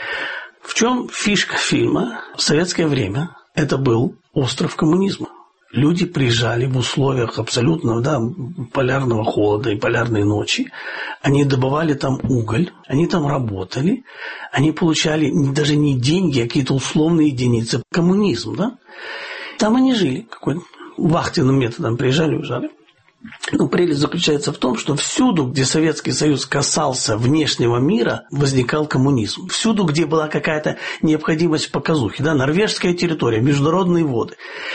В чем фишка фильма? В советское время это был остров коммунизма. Люди приезжали в условиях абсолютно, да, полярного холода и полярной ночи. Они добывали там уголь, они там работали, они получали даже не деньги, а какие-то условные единицы. Коммунизм, да? Там они жили, какой-то вахтенным методом приезжали, уезжали. Но прелесть заключается в том, что всюду, где Советский Союз касался внешнего мира, возникал коммунизм. Всюду, где была какая-то необходимость в показухе, да, норвежская территория, международные воды.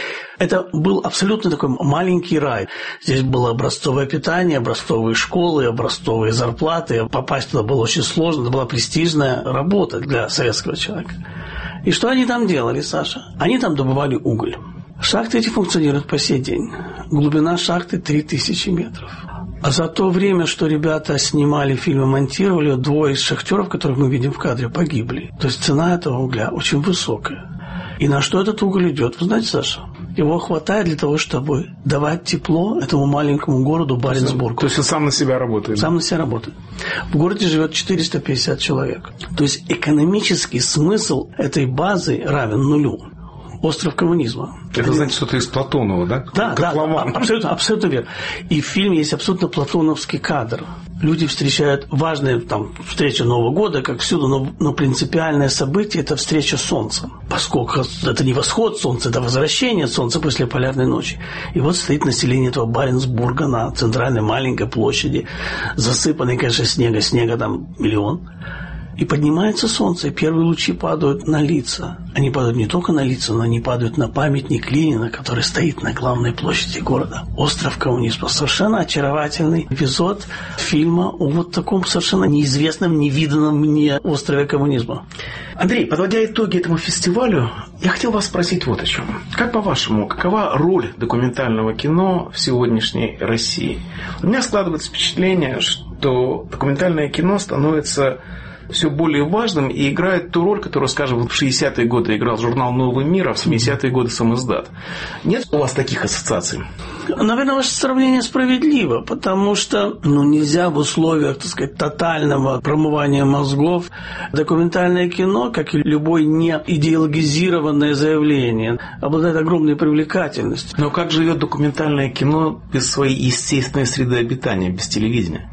Это был абсолютно такой маленький рай. Здесь было образцовое питание, образцовые школы, образцовые зарплаты. Попасть туда было очень сложно, это была престижная работа для советского человека. И что они там делали, Саша? Они там добывали уголь. Шахты эти функционируют по сей день. Глубина шахты три тысячи метров. А за то время, что ребята снимали фильмы, монтировали, двое из шахтеров, которых мы видим в кадре, погибли. То есть цена этого угля очень высокая. И на что этот уголь идет? Вы знаете, Саша? Его хватает для того, чтобы давать тепло этому маленькому городу Баренцбургу. То есть он сам на себя работает? Сам на себя работает. В городе живет четыреста пятьдесят человек. То есть экономический смысл этой базы равен нулю. Остров коммунизма. Это значит что-то из Платонова, да? Да, да, абсолютно, абсолютно верно. И в фильме есть абсолютно платоновский кадр. Люди встречают важные там встречи Нового года, как всюду, но, но принципиальное событие – это встреча с Солнцем. Поскольку это не восход Солнца, это возвращение Солнца после полярной ночи. И вот стоит население этого Баренцбурга на центральной маленькой площади, засыпанной, конечно, снега, снега там миллион. И поднимается солнце, и первые лучи падают на лица. Они падают не только на лица, но они падают на памятник Ленина, который стоит на главной площади города. Остров коммунизма. Совершенно очаровательный эпизод фильма о вот таком совершенно неизвестном, невиданном мне острове коммунизма. Андрей, подводя итоги этому фестивалю, я хотел вас спросить вот о чем. Как по-вашему, какова роль документального кино в сегодняшней России? У меня складывается впечатление, что документальное кино становится все более важным и играет ту роль, которую, скажем, в шестидесятые годы играл журнал «Новый мир», а в семидесятые годы «Самиздат». Нет у вас таких ассоциаций? Наверное, ваше сравнение справедливо, потому что ну, нельзя в условиях, так сказать, тотального промывания мозгов документальное кино, как и любое неидеологизированное заявление, обладает огромной привлекательностью. Но как живет документальное кино без своей естественной среды обитания, без телевидения?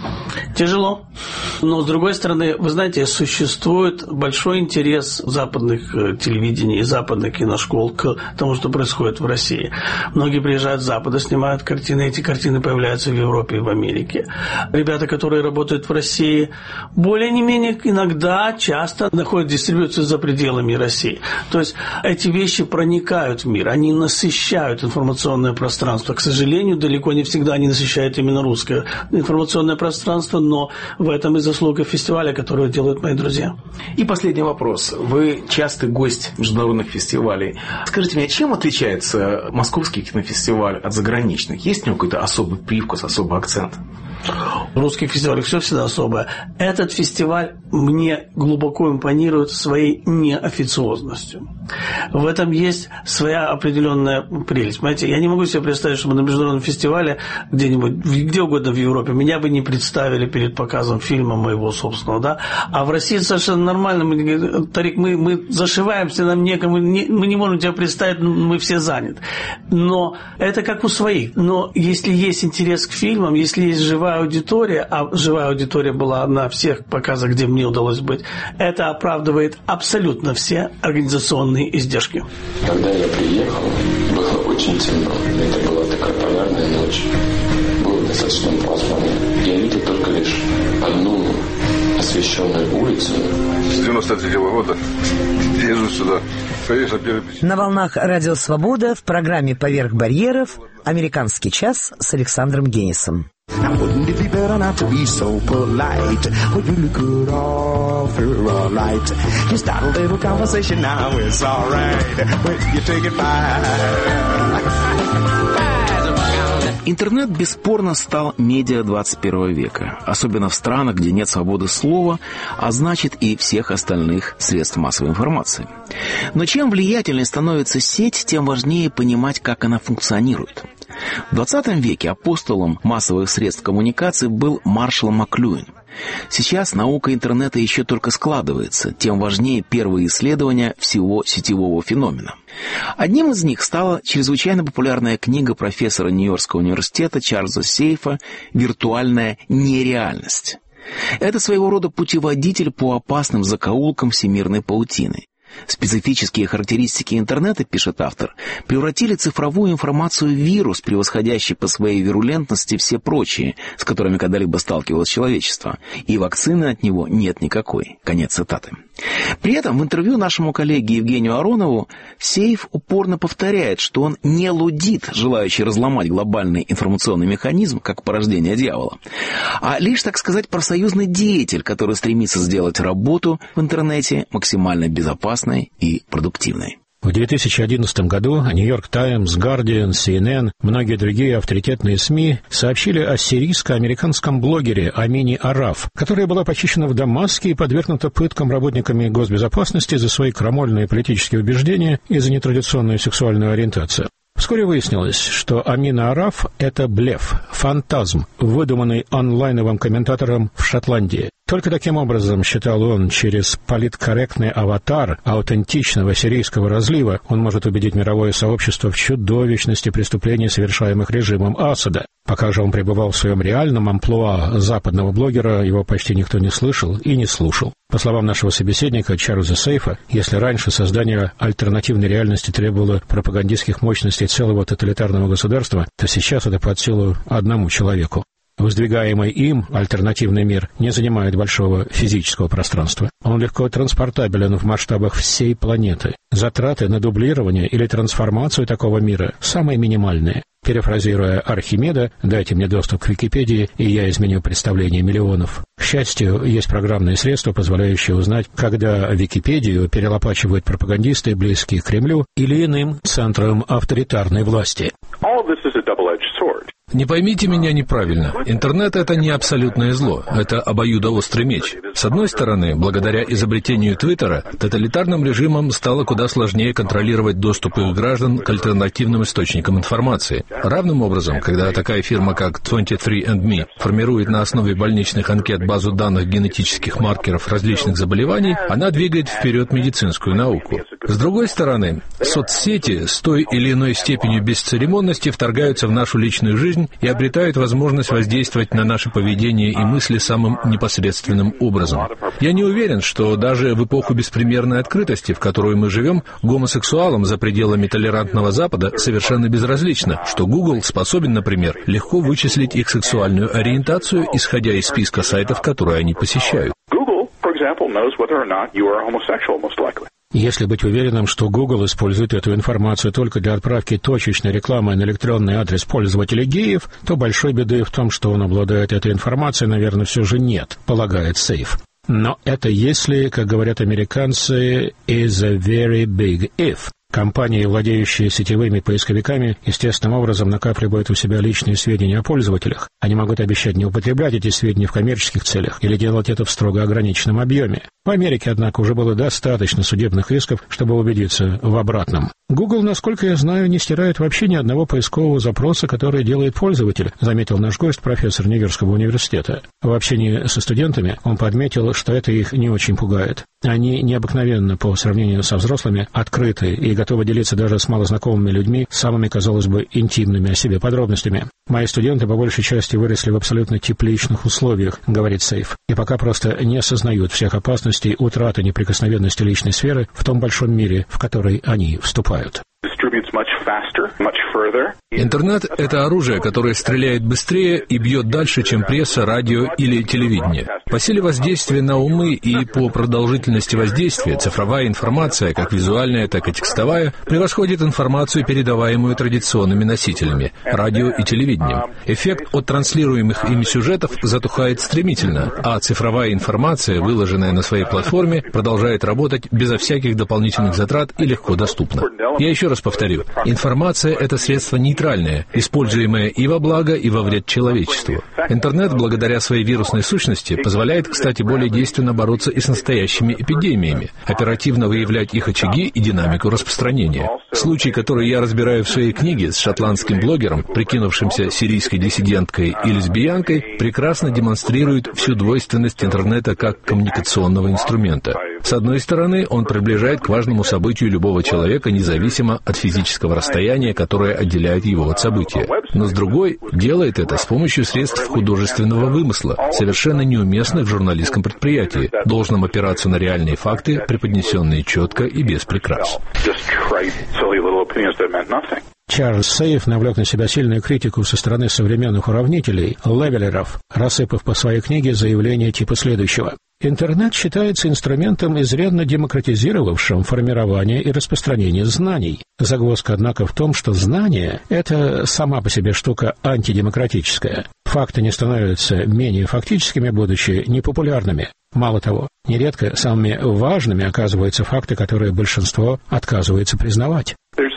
Тяжело. Но, с другой стороны, вы знаете, существует большой интерес западных телевидений и западных киношкол к тому, что происходит в России. Многие приезжают с Запада, снимают картины, эти картины появляются в Европе и в Америке. Ребята, которые работают в России, более-не-менее иногда, часто находят дистрибьюцию за пределами России. То есть эти вещи проникают в мир, они насыщают информационное пространство. К сожалению, далеко не всегда они насыщают именно русское информационное пространство, но в этом и заслуга фестиваля, который делают мои друзья. И последний вопрос. Вы частый гость международных фестивалей. Скажите мне, чем отличается московский кинофестиваль от заграничных? Есть у него какой-то особый привкус, особый акцент? В русских фестивалях все всегда особое. Этот фестиваль мне глубоко импонирует своей неофициозностью. В этом есть своя определенная прелесть. Понимаете, я не могу себе представить, чтобы на международном фестивале где-нибудь, где угодно в Европе, меня бы не представили перед показом фильма моего собственного, да. А в России совершенно нормально. Мы, Тарик, мы, мы зашиваемся, нам некому, не, мы не можем тебя представить, мы все заняты. Но это как у своих. Но если есть интерес к фильмам, если есть живая аудитория, а живая аудитория была на всех показах, где мне удалось быть, это оправдывает абсолютно все организационные издержки. Когда я приехал, было очень темно. Это была такая полярная ночь. Было достаточно пасмурно. Я видел только лишь одну освещенную улицу. С девяносто третьего года езжу сюда. Конечно, на волнах Радио Свобода в программе «Поверх барьеров» «Американский час» с Александром Генисом. Now wouldn't it be better not to be so polite? Well, you look good off her all right. You start a little conversation now, it's all right. Well, you take it fine. Интернет бесспорно стал медиа двадцать первого века, особенно в странах, где нет свободы слова, а значит и всех остальных средств массовой информации. Но чем влиятельнее становится сеть, тем важнее понимать, как она функционирует. В двадцатом веке апостолом массовых средств коммуникации был Маршалл Маклуин. Сейчас наука интернета еще только складывается, тем важнее первые исследования всего сетевого феномена. Одним из них стала чрезвычайно популярная книга профессора Нью-Йоркского университета Чарльза Сейфа «Виртуальная нереальность». Это своего рода путеводитель по опасным закоулкам всемирной паутины. Специфические характеристики интернета, пишет автор, превратили цифровую информацию в вирус, превосходящий по своей вирулентности все прочие, с которыми когда-либо сталкивалось человечество, и вакцины от него нет никакой. Конец цитаты. При этом в интервью нашему коллеге Евгению Аронову Сейф упорно повторяет, что он не лудит, желающий разломать глобальный информационный механизм, как порождение дьявола, а лишь, так сказать, профсоюзный деятель, который стремится сделать работу в интернете максимально безопасной и продуктивной. В две тысячи одиннадцатом году «Нью-Йорк Таймс», «Гардиан», Си Эн Эн, многие другие авторитетные СМИ сообщили о сирийско-американском блогере Амине Араф, которая была похищена в Дамаске и подвергнута пыткам работниками госбезопасности за свои крамольные политические убеждения и за нетрадиционную сексуальную ориентацию. Вскоре выяснилось, что Амина Араф — это блеф, фантазм, выдуманный онлайновым комментатором в Шотландии. Только таким образом, считал он, через политкорректный аватар аутентичного сирийского разлива он может убедить мировое сообщество в чудовищности преступлений, совершаемых режимом Асада. Пока же он пребывал в своем реальном амплуа западного блогера, его почти никто не слышал и не слушал. По словам нашего собеседника Чарльза Сейфа, если раньше создание альтернативной реальности требовало пропагандистских мощностей целого тоталитарного государства, то сейчас это под силу одному человеку. Воздвигаемый им альтернативный мир не занимает большого физического пространства. Он легко транспортабелен в масштабах всей планеты. Затраты на дублирование или трансформацию такого мира самые минимальные. Перефразируя Архимеда, дайте мне доступ к Википедии, и я изменю представление миллионов. К счастью, есть программные средства, позволяющие узнать, когда Википедию перелопачивают пропагандисты, близкие к Кремлю или иным центрам авторитарной власти. Не поймите меня неправильно. Интернет — это не абсолютное зло. Это обоюдоострый меч. С одной стороны, благодаря изобретению Твиттера, тоталитарным режимам стало куда сложнее контролировать доступ их граждан к альтернативным источникам информации. Равным образом, когда такая фирма, как двадцать три энд ми, формирует на основе больничных анкет базу данных генетических маркеров различных заболеваний, она двигает вперед медицинскую науку. С другой стороны, соцсети с той или иной степенью бесцеремонности вторгаются в нашу личную жизнь и обретают возможность воздействовать на наше поведение и мысли самым непосредственным образом. Я не уверен, что даже в эпоху беспримерной открытости, в которую мы живем, гомосексуалам за пределами толерантного Запада совершенно безразлично, что Google способен, например, легко вычислить их сексуальную ориентацию, исходя из списка сайтов, которые они посещают. Если быть уверенным, что Google использует эту информацию только для отправки точечной рекламы на электронный адрес пользователей геев, то большой беды в том, что он обладает этой информацией, наверное, все же нет, полагает Сейф. Но это если, как говорят американцы, is a very big if. Компании, владеющие сетевыми поисковиками, естественным образом накапливают у себя личные сведения о пользователях. Они могут обещать не употреблять эти сведения в коммерческих целях или делать это в строго ограниченном объеме. В Америке, однако, уже было достаточно судебных исков, чтобы убедиться в обратном. Google, насколько я знаю, не стирает вообще ни одного поискового запроса, который делает пользователь, заметил наш гость, профессор Нью-Йоркского университета. В общении со студентами он подметил, что это их не очень пугает. Они необыкновенно, по сравнению со взрослыми, открыты и готовы делиться даже с малознакомыми людьми самыми, казалось бы, интимными о себе подробностями. «Мои студенты по большей части выросли в абсолютно тепличных условиях», — говорит Сейф, «и пока просто не осознают всех опасностей утраты неприкосновенности личной сферы в том большом мире, в который они вступают». Интернет — это оружие, которое стреляет быстрее и бьет дальше, чем пресса, радио или телевидение. По силе воздействия на умы и по продолжительности воздействия цифровая информация, как визуальная, так и текстовая, превосходит информацию, передаваемую традиционными носителями — радио и телевидением. Эффект от транслируемых ими сюжетов затухает стремительно, а цифровая информация, выложенная на своей платформе, продолжает работать безо всяких дополнительных затрат и легко доступна. Я еще раз повторю, информация — это средство нейтральное, используемое и во благо, и во вред человечеству. Интернет, благодаря своей вирусной сущности, позволяет, кстати, более действенно бороться и с настоящими эпидемиями, оперативно выявлять их очаги и динамику распространения. Случай, который я разбираю в своей книге с шотландским блогером, прикинувшимся сирийской диссиденткой и лесбиянкой, прекрасно демонстрирует всю двойственность интернета как коммуникационного инструмента. С одной стороны, он приближает к важному событию любого человека, независимо от физического расстояния, которое отделяет его от события. Но с другой, делает это с помощью средств художественного вымысла, совершенно неуместных в журналистском предприятии, должном опираться на реальные факты, преподнесенные четко и без прикрас. Чарльз Сейф навлек на себя сильную критику со стороны современных уравнителей, левелеров, рассыпав по своей книге заявление типа следующего. Интернет считается инструментом, изрядно демократизировавшим формирование и распространение знаний. Загвоздка, однако, в том, что знание — это сама по себе штука антидемократическая. Факты не становятся менее фактическими, будучи непопулярными. Мало того, нередко самыми важными оказываются факты, которые большинство отказывается признавать.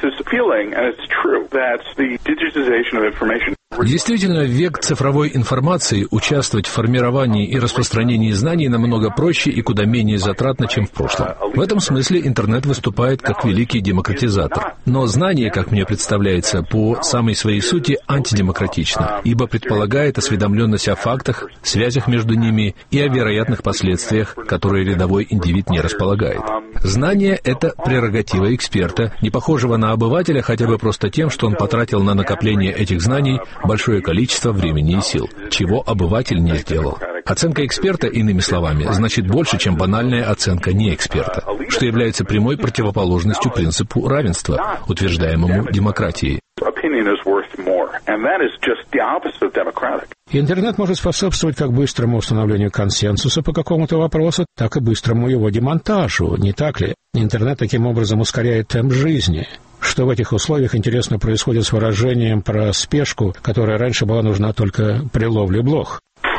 Действительно, в век цифровой информации участвовать в формировании и распространении знаний намного проще и куда менее затратно, чем в прошлом. В этом смысле интернет выступает как великий демократизатор. Но знание, как мне представляется, по самой своей сути антидемократично, ибо предполагает осведомленность о фактах, связях между ними и о вероятных последствиях, которые рядовой индивид не располагает. Знание — это прерогатива эксперта, не похожего на обывателя хотя бы просто тем, что он потратил на накопление этих знаний большое количество времени и сил, чего обыватель не сделал. Оценка эксперта, иными словами, значит больше, чем банальная оценка неэксперта, что является прямой противоположностью принципу равенства, утверждаемому демократией. Интернет может способствовать как быстрому установлению консенсуса по какому-то вопросу, так и быстрому его демонтажу, не так ли? Интернет таким образом ускоряет темп жизни. Что в этих условиях, интересно, происходит с выражением про спешку, которая раньше была нужна только при ловле блох?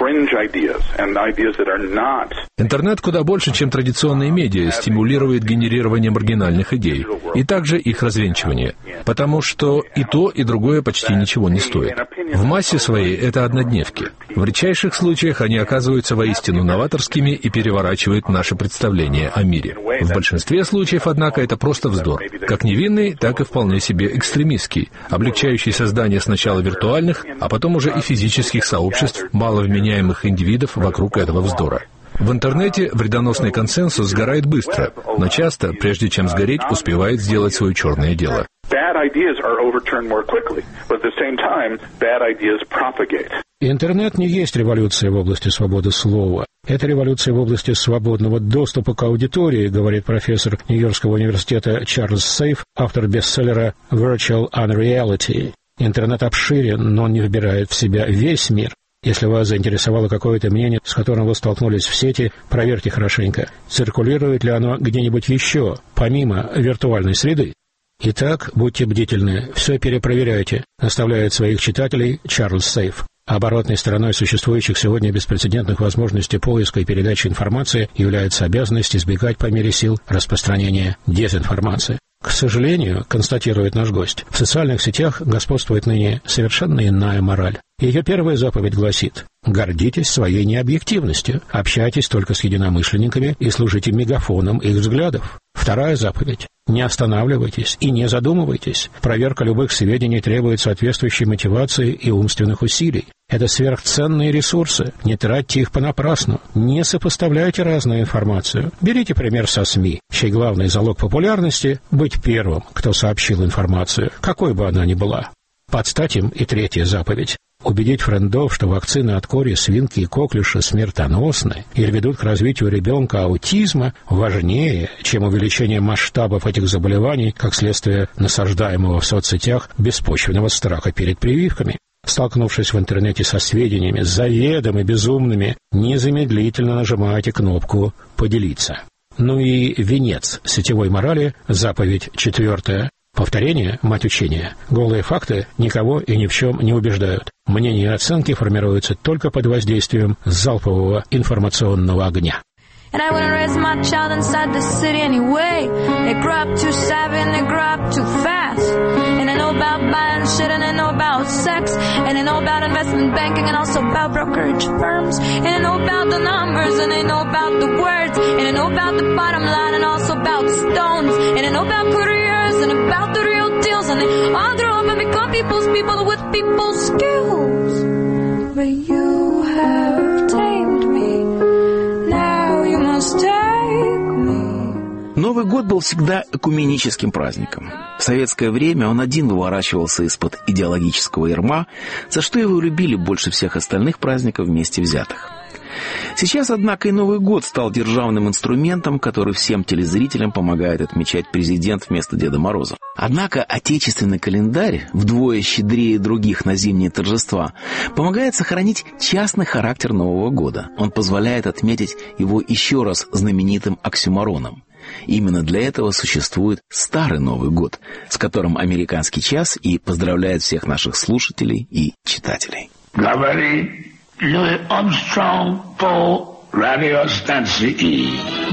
Интернет куда больше, чем традиционные медиа, стимулирует генерирование маргинальных идей и также их развенчивание, потому что и то, и другое почти ничего не стоит. В массе своей это однодневки. В редчайших случаях они оказываются воистину новаторскими и переворачивают наше представление о мире. В большинстве случаев, однако, это просто вздор, как невинный, так и вполне себе экстремистский, облегчающий создание сначала виртуальных, а потом уже и физических сообществ маловменяемых индивидов вокруг этого вздора. В интернете вредоносный консенсус сгорает быстро, но часто, прежде чем сгореть, успевает сделать свое черное дело. Интернет не есть революция в области свободы слова. Это революция в области свободного доступа к аудитории, говорит профессор Нью-Йоркского университета Чарльз Сейф, автор бестселлера «Virtual Unreality». Интернет обширен, но он не вбирает в себя весь мир. Если вас заинтересовало какое-то мнение, с которым вы столкнулись в сети, проверьте хорошенько, циркулирует ли оно где-нибудь еще, помимо виртуальной среды. Итак, будьте бдительны, все перепроверяйте, наставляет своих читателей Чарльз Сейф. Оборотной стороной существующих сегодня беспрецедентных возможностей поиска и передачи информации является обязанность избегать по мере сил распространения дезинформации. К сожалению, констатирует наш гость, в социальных сетях господствует ныне совершенно иная мораль. Ее первая заповедь гласит: гордитесь своей необъективностью, общайтесь только с единомышленниками и служите мегафоном их взглядов. Вторая заповедь: не останавливайтесь и не задумывайтесь. Проверка любых сведений требует соответствующей мотивации и умственных усилий. Это сверхценные ресурсы, не тратьте их понапрасну, не сопоставляйте разную информацию. Берите пример со СМИ, чей главный залог популярности — быть первым, кто сообщил информацию, какой бы она ни была. Под стать им и третья заповедь: убедить френдов, что вакцины от кори, свинки и коклюша смертоносны или ведут к развитию ребенка аутизма, важнее, чем увеличение масштабов этих заболеваний как следствие насаждаемого в соцсетях беспочвенного страха перед прививками. Столкнувшись в интернете со сведениями заведомо безумными, незамедлительно нажимайте кнопку «Поделиться». Ну и венец сетевой морали, заповедь четвертая. Повторение — мать учения. Голые факты никого и ни в чем не убеждают. Мнения и оценки формируются только под воздействием залпового информационного огня. And I wouldn't raise my child inside the city anyway. They grow up too savvy and they grow up too fast. And I know about buying shit and I know about sex. And I know about investment banking and also about brokerage firms. And I know about the numbers and I know about the words. And I know about the bottom line and also about stones. And I know about careers and about the real deals. And they all grow up and become people's people with people's skills. But you have tamed me. Новый год был всегда экуменическим праздником. В советское время он один выворачивался из-под идеологического ярма, за что его любили больше всех остальных праздников вместе взятых. Сейчас, однако, и Новый год стал державным инструментом, который всем телезрителям помогает отмечать президент вместо Деда Мороза. Однако отечественный календарь, вдвое щедрее других на зимние торжества, помогает сохранить частный характер Нового года. Он позволяет отметить его еще раз знаменитым оксюмороном. Именно для этого существует Старый Новый год, с которым «Американский час» и поздравляет всех наших слушателей и читателей. Говорит Луи Армстронг по радиостанции.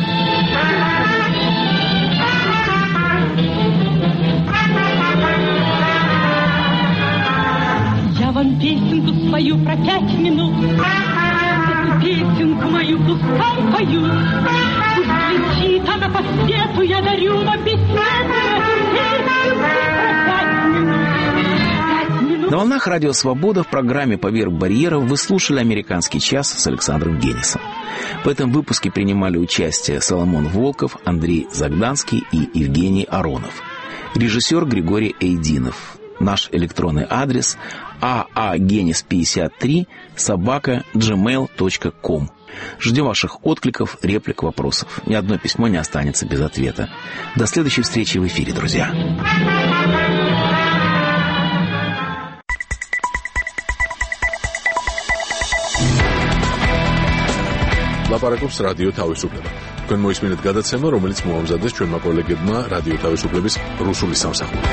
Я вам песенку спою про пять минут. Эту песенку мою пускай поют. Пусть летит она по свету, я дарю вам бессмертную песню про пять минут. На волнах Радио Свобода в программе «Поверх барьеров» вы слушали «Американский час» с Александром Генисом. В этом выпуске принимали участие Соломон Волков, Андрей Загданский и Евгений Аронов. Режиссер Григорий Эйдинов. Наш электронный адрес аагенис пятьдесят три собака джимейл точка ком. Ждем ваших откликов, реплик, вопросов. Ни одно письмо не останется без ответа. До следующей встречи в эфире, друзья. ლაპარაკობს რადიო თავისუფლება. თქვენ მოისმინეთ გადაცემა, რომელიც მოამზადეს ჩვენმა კოლეგებმა რადიო თავისუფლების რუსული სამსახური.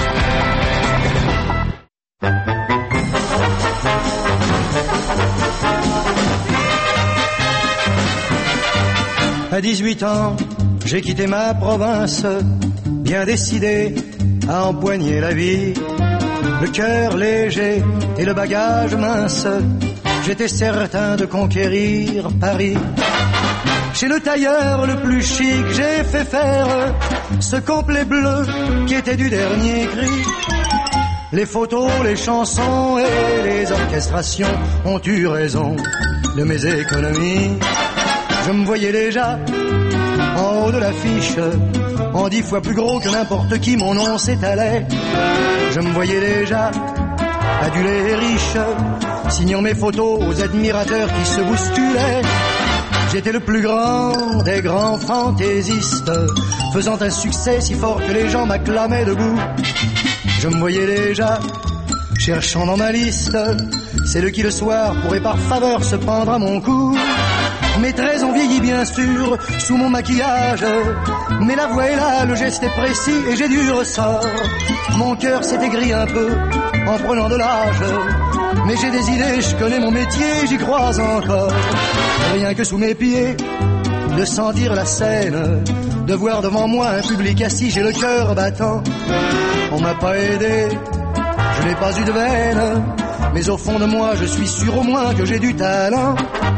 À dix-huit ans, j'ai quitté ma province, bien décidé à empoigner la vie. Le cœur léger et le bagage mince, j'étais certain de conquérir Paris. Chez le tailleur le plus chic, j'ai fait faire ce complet bleu qui était du dernier cri. Les photos, les chansons et les orchestrations ont eu raison de mes économies. Je me voyais déjà en haut de l'affiche, en dix fois plus gros que n'importe qui, mon nom s'étalait. Je me voyais déjà adulé et riche, signant mes photos aux admirateurs qui se bousculaient. J'étais le plus grand des grands fantaisistes, faisant un succès si fort que les gens m'acclamaient debout. Je me voyais déjà cherchant dans ma liste celle qui le soir pourrait par faveur se pendre à mon cou. Mes traits ont vieilli bien sûr sous mon maquillage, mais la voix est là, le geste est précis et j'ai du ressort. Mon cœur s'est aigri un peu en prenant de l'âge, mais j'ai des idées, je connais mon métier, j'y crois encore. Rien que sous mes pieds, de sentir la scène, de voir devant moi un public assis, j'ai le cœur battant. On m'a pas aidé, je n'ai pas eu de veine, mais au fond de moi je suis sûr au moins que j'ai du talent.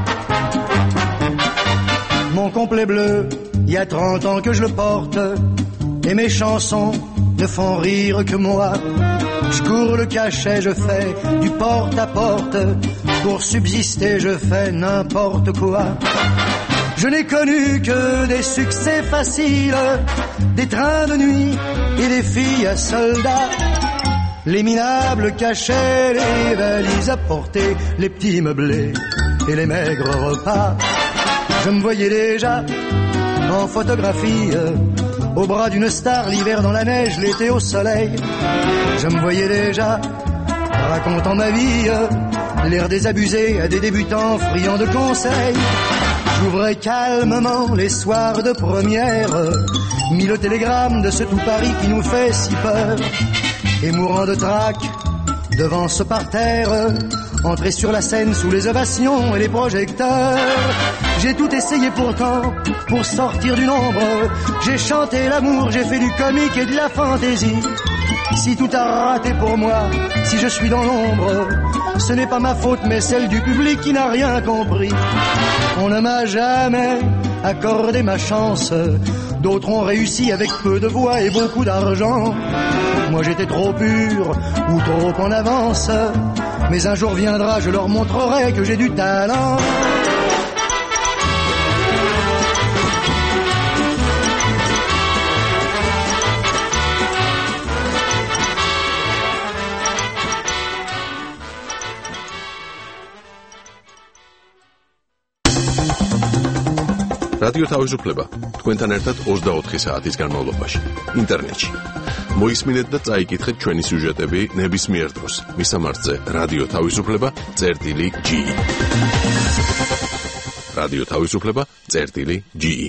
Mon complet bleu, il y a trente ans que je le porte, et mes chansons ne font rire que moi. Je cours le cachet, je fais du porte à porte, pour subsister je fais n'importe quoi. Je n'ai connu que des succès faciles, des trains de nuit et des filles à soldats. Les minables cachets, les valises à porter, les petits meublés et les maigres repas. Je me voyais déjà en photographie, au bras d'une star, l'hiver dans la neige, l'été au soleil. Je me voyais déjà racontant ma vie, l'air désabusé à des débutants friands de conseils. J'ouvrais calmement les soirs de première, mis le télégramme de ce tout Paris qui nous fait si peur. Et mourant de trac devant ce parterre, entrer sur la scène sous les ovations et les projecteurs. J'ai tout essayé pourtant pour sortir du nombre. J'ai chanté l'amour, j'ai fait du comique et de la fantaisie. Si tout a raté pour moi, si je suis dans l'ombre, ce n'est pas ma faute mais celle du public qui n'a rien compris. On ne m'a jamais accordé ma chance, d'autres ont réussi avec peu de voix et beaucoup d'argent. Moi j'étais trop pur ou trop en avance, mais un jour viendra, je leur montrerai que j'ai du talent. რადიო თავისუფლება თქვენთან ერთად ოცდაოთხი საათის განმავლობაში ინტერნეტში. მოისმინეთ და წაიკითხეთ ჩვენი სიუჟეტები ნებისმიერ დროს. მისამართზე რადიო თავისუფლება წერტილი ჯი ი. რადიო თავისუფლება წერტილი ჯი ი.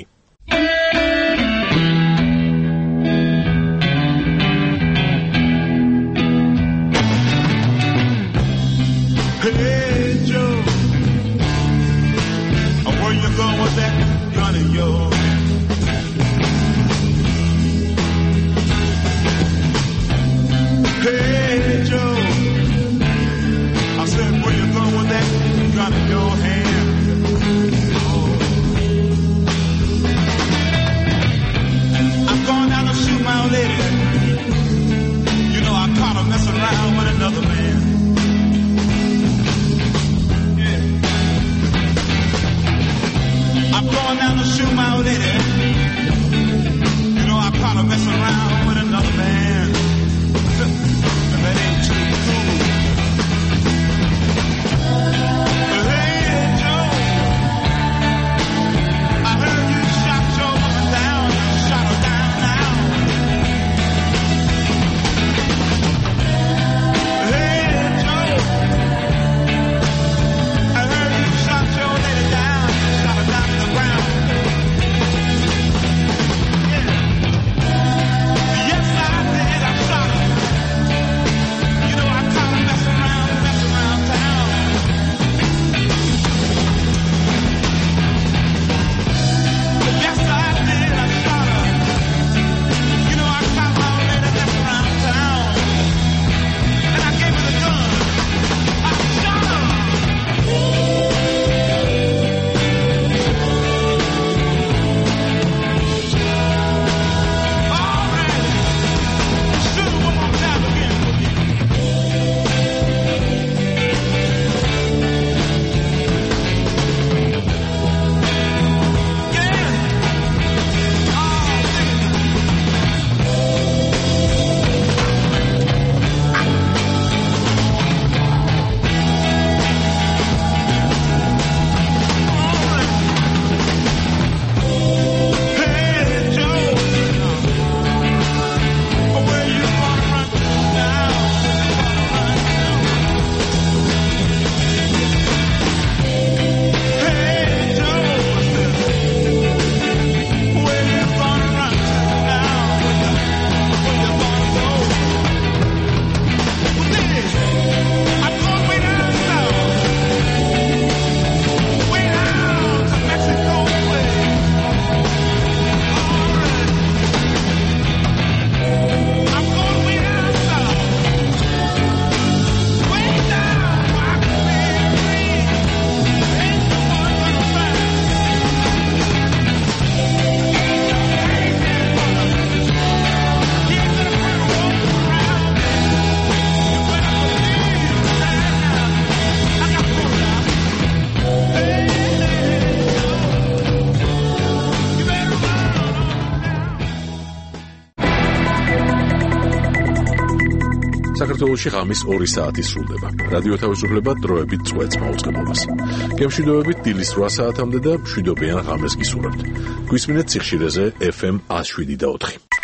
საქართველოში ღამის ორი საათი სრულდება. რადიო თავისუფლება დროებით წვეთს მაუწყებლობას. გემშვიდობებით დილის რვა საათამდე და მშვიდობიან ღამეს გისურვებთ. გვისმინეთ სიხშირეზე ეფ ემ ათს შვიდი და ოთხი.